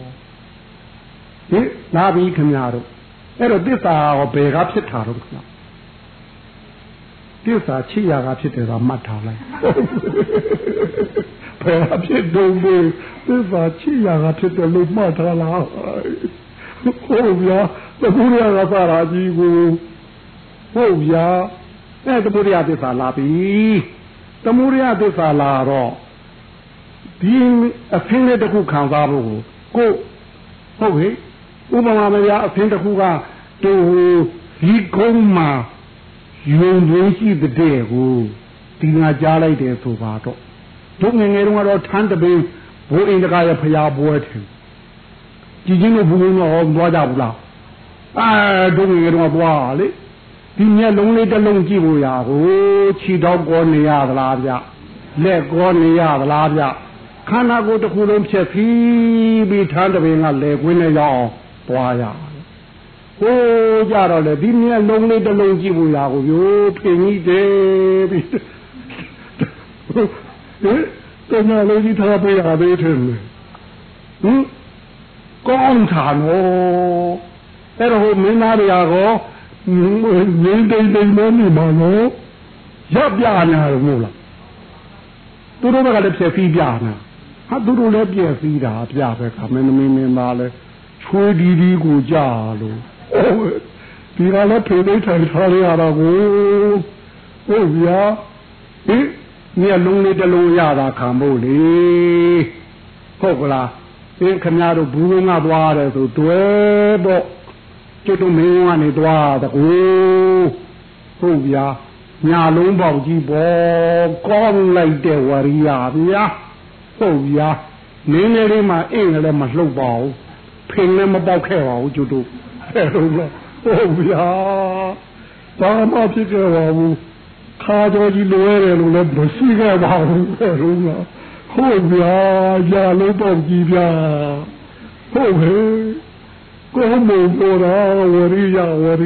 လာပြီခင်ဗျားတို့အဲ့တော့သစ္စာရောဘယ်ကဖြစ်တာတော့ခင်ဗျာသစ္စာချစ်ရာကဖြစ်တယ်ဆိုမှတ်ထားလိုက်ဘယ်ကဖြစ်တော့သစ္စာချစ်ရာကဖြစ်တယ်လို့မှတ်ထားလားဟုတ်ဗျာတခုရကစားတာကြီးကိုဟုတ်ဗျာအဲ့တခုရသစ္စာလာပြီသမုဒယသစ္စာလာတော့ဒီအဖင်းလေးတစ်ခုခံစားဖို့ကိုဟုတ်ဟိဥပမာမရအဖင်းတစ်ခုကတူဒီကုန်းမှာယုံသွင်းရှိတဲ့ကိုဒီငါကြားလိုက်တယ်ဆိုပါတော့တို့ငယ်ငယ်တုန်းကတော့ထန်းတပင်းဘိုးအိမ်တကားရဖျားပွဲတယ်ကြည်ချင်းတို့ဘူးလုံးတော့သွားကြဘူးလားတို့ငယ်ငယ်တုန်းကသွားလေဒီမျက်လုံးလေးတစ်လုံးကြည့်ဖို့ရကိုခြေတော့ကောနေရသလားဗျလက်ကောနေရသလားဗျခန္ဓာကိုယ်တစ်ခုလုံးဖြည့်ဖီးပြီးထန်းတပင်ကလေကွင်းနဲ့ရောက်အောင်သွားရဟိုးကြတော့လေဒီမျက်လုံးလေးတစ်လုံးကြည့်ဖို့ရကိုရိုးဖင်ကြီးတယ်ပြီးတဏှာလေးကြီးထားပေးရသေးတယ်ကောင်းတာနော်အဲ့တော့ဟိုမင်းသားတွေကောငင်းတိမ်တိမ်မနေမှာနော်ရပ်ပြနေတယ်မို့လားသူတို့ကလည်းဖြစ်ပြီးပြနေဟာသူတို့လည်းပြည့်စည်တာပြပဲခမင်းမင်းပါလဲချွေးဒီကိုကြာလို့ဒီကလည်းဖေးလေးထိုင်ထားရတာကိုဟုတ်ဗျာဟင်မျက်လုံးလေးတစ်လုံးရတာခံဖို့လေဟုတ်ကလားသင်ခမရတို့ဘူးလုံးကသွားတယ်ဆိုတွဲတော့ကျွတ်တို့မင်းကနေသွားတကူဟုတ်ဗျာညာလုံးပေါက်ကြီးပေါ်ကောင်းလိုက်တဲ့ဝရိယဗျာဟုတ်ဗျာနင်းနေလေးမှအင်းလည်းမလှုပ်ပါဘူးဖင်လည်းမပေါက်ခဲ့ပါဘူးကျွတ်တို့အဲ့လိုလားဟုတ်ဗျာဘာမှဖြစ်ခဲ့ပါဘူးခါကြောကြီးလွဲတယ်လို့လည်းမရှိခဲ့ပါဘူးအဲ့လိုလားဟုတ်ဗျာညာလုံးပေါက်ကြီးဗျာဟုတ်ဟဲ့ကိုမုံပေါ်တာဝရိယဟုတ်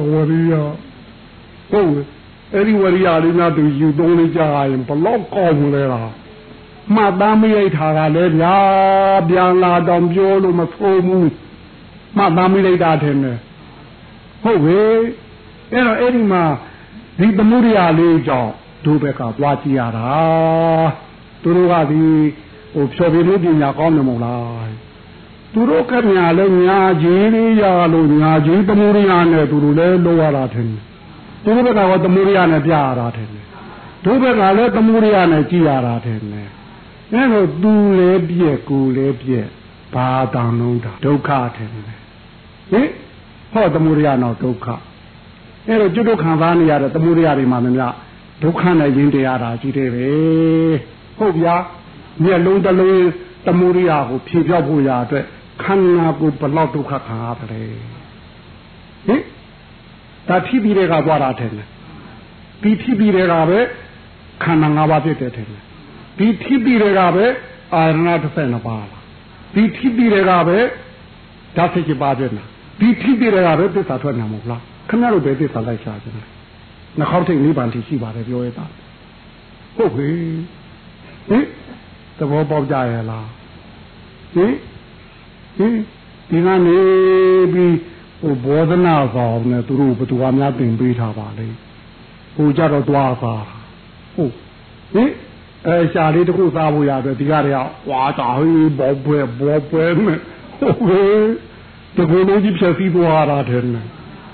အဲ့ဒီဝရိယလေးများသူယူသုံးလေးကြရင်ဘလောက်ကောင်းလဲလားမှတ်သားမရိတ်တာကလည်းဗျာပြန်လာတော့ပြောလို့မဆိုးဘူးမှတ်သားမရိတ်တာထင်တယ်ဟုတ်ဟဲ့အဲ့တော့အဲ့ဒီမှာဒီသမုဒိယလေးကြောင့်ဒုဘက်ကသွားကြည့်ရတာသူတို့ကဒီဟိုဖြော်ပြလို့ပညာကောင်းတယ်မဟုတ်လားသူတို့ကညာလဲညာကြီးလေးရလို့ညာကြီးသမုဒိယနဲ့သူတို့လဲလောရတာထင်တယ်သူတို့ဘက်ကသမုဒိယနဲ့ပြရတာထင်တယ်ဒုဘက်ကလည်းသမုဒိယနဲ့ကြည်ရတာထင်တယ်အဲတော့သူလည်းပြက်ကိုလည်းပြက်ဘာတောင်လုံးတာဒုက္ခထင်တယ်ဟင်ဟောသမုဒိယတော့ဒုက္ခအဲတော့ကျွတ်တို့ခံစားနေရတဲ့သမုဒိယတွေမှာများဒုက္ခနဲ့ရင်းတရားတာကြီးတယ်ပဲဟုတ်ဗျာမျက်လုံးတစ်လုံးသမုဒိယကိုဖြေပြောက်ဖို့ရအတွက်ခန္ဓာကိုယ်ဘလောက်ဒုက္ခခံရတယ်ဟင်ဒါထိပြီးတဲ့ကသွားတာတယ်ဒီထိပြီးတဲ့ကပဲခန္ဓာ၅ပါးဖြစ်တယ်တယ်ဒီထိပြီးတဲ့ကပဲအာရဏ32ပါးလားဒီထိပြီးတဲ့ကပဲဓာတ်7ပါးဖြစ်လားဒီထိပြီးတဲ့ကပဲသစ္စာထွက်နေမှာမဟုတ်လားခင်ဗျားတို့ပဲသစ္စာလိုက်ရှာကြတယ်နှခေါင်းထိတ်နိဗ္ဗာန်ထိရှိပါတယ်ပြောရတာဟုတ်ပြီဟင်သဘောပေါက်ကြရဲ့လားဟင်ဒီကနေပြီးဟိုဘောဓနာဆောင်နဲ့သူတို့ဘသူကများတင်ပေးထားပါလေဟိုကြတော့သွားပါဟုတ်ဟင်ရှားလေးတစ်ခုစားဖို့ရတယ်ဒီကတည်းကဝါတာဟေးဘောပွဲမဲ့ဟုတ်ကဲ့တကူလုံးကြီးဖြည့်ဆည်းသွားတာတယ်ဟင်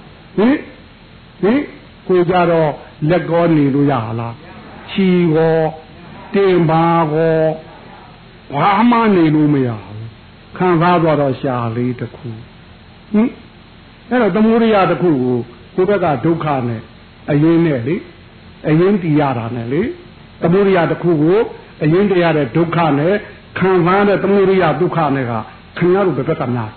ကိုကြတော့လက်ကောနေလို့ရလားချီကောတင်ပါကောဘာမှနေလို့မရဘူးခံစားသွားတော့ရှားလေးတစ်ခုဟင်အဲ့တော့သမုဒိယတစ်ခုကိုဘက်ကဒုက္ခနဲ့အရင်းနဲ့လေအရင်းတီးရတာနဲ့လေသမုဒိယတစ်ခုကိုအရင်းတရားတဲ့ဒုက္ခနဲ့ခံစားတဲ့သမုဒိယဒုက္ခနဲ့ကခင်ဗျားတို့ဘက်ကများ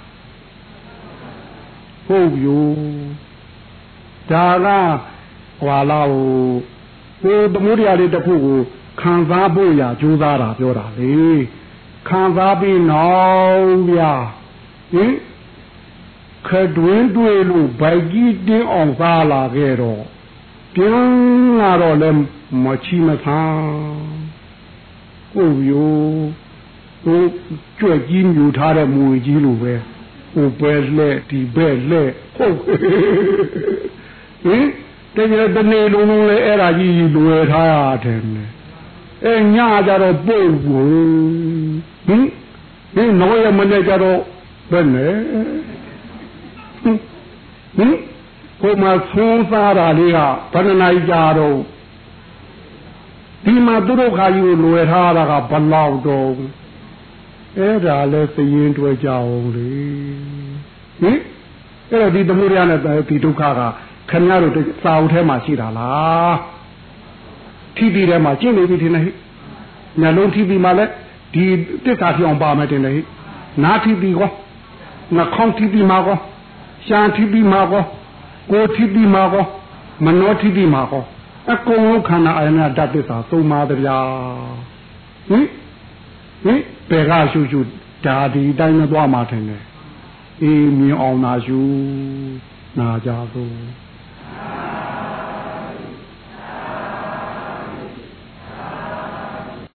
ဟုတ်ပြီဒါကဟွာလာဟိုသမုဒိယလေးတစ်ခုကိုခံစားဖို့ရကြိုးစားတာပြောတာလေခံစားပြီးနောက်ဗျာဟင်ခတွင်တွေ့လို့ဗိုက်ကြီးတင်းအောင်စားလာခဲ့တော့ပြင်းလာတော့လည်းမချီမဆန်းဟုတ်ပြီဟိုကြွက်ကြီးမြူထားတဲ့မွေကြီးလိုပဲဟိုပဲလက်ဒီပဲလက်ဟုတ်ဟင်တကယ်တနေ့လုံးလုံးလဲအဲ့ဒါကြီးလွယ်ထားရတယ်အဲညကြတော့ပုတ်ဘူးဟင်နောက်ရမနေ့ကြတော့ဘယ်နဲ့ဟိုမှာသုံးစားတာလေးကဘယ်နှနိုင်ကြတော့ဒီမှာသူတို့ခါကြီးကိုလွယ်ထားတာကဘလောက်တော့အဲ့ဒါလဲသရင်တွေ့ကြအောင်လေဟင်အဲ့တော့ဒီသမုဒယနဲ့ဒီဒုက္ခကခင်ဗျားတို့စာအုပ်ထဲမှာရှိတာလားထိပြီးထဲမှာကျင့်နေပြီထင်တယ်ဟိညာလုံးထိပြီးမှလဲဒီတစ္ဆာပြောင်းပါမယ်တင်တယ်ဟိနားထိပြီးကောနှာခေါင်းထိပြီးမှာကောရှားထိပြီးမှာကောကိုယ်ထိပြီးမှာကောမနှောထိပြီးမှာကောအကုန်လုံးခန္ဓာအာရဏဓာတ်သစ္စာသုံးပါးတရားဟင်ဘယ်ကရှုရှုဒါဒီတိုင်းမသွားမှထင်တယ်အေးမြင်အောင်နာရှုနာကြသို့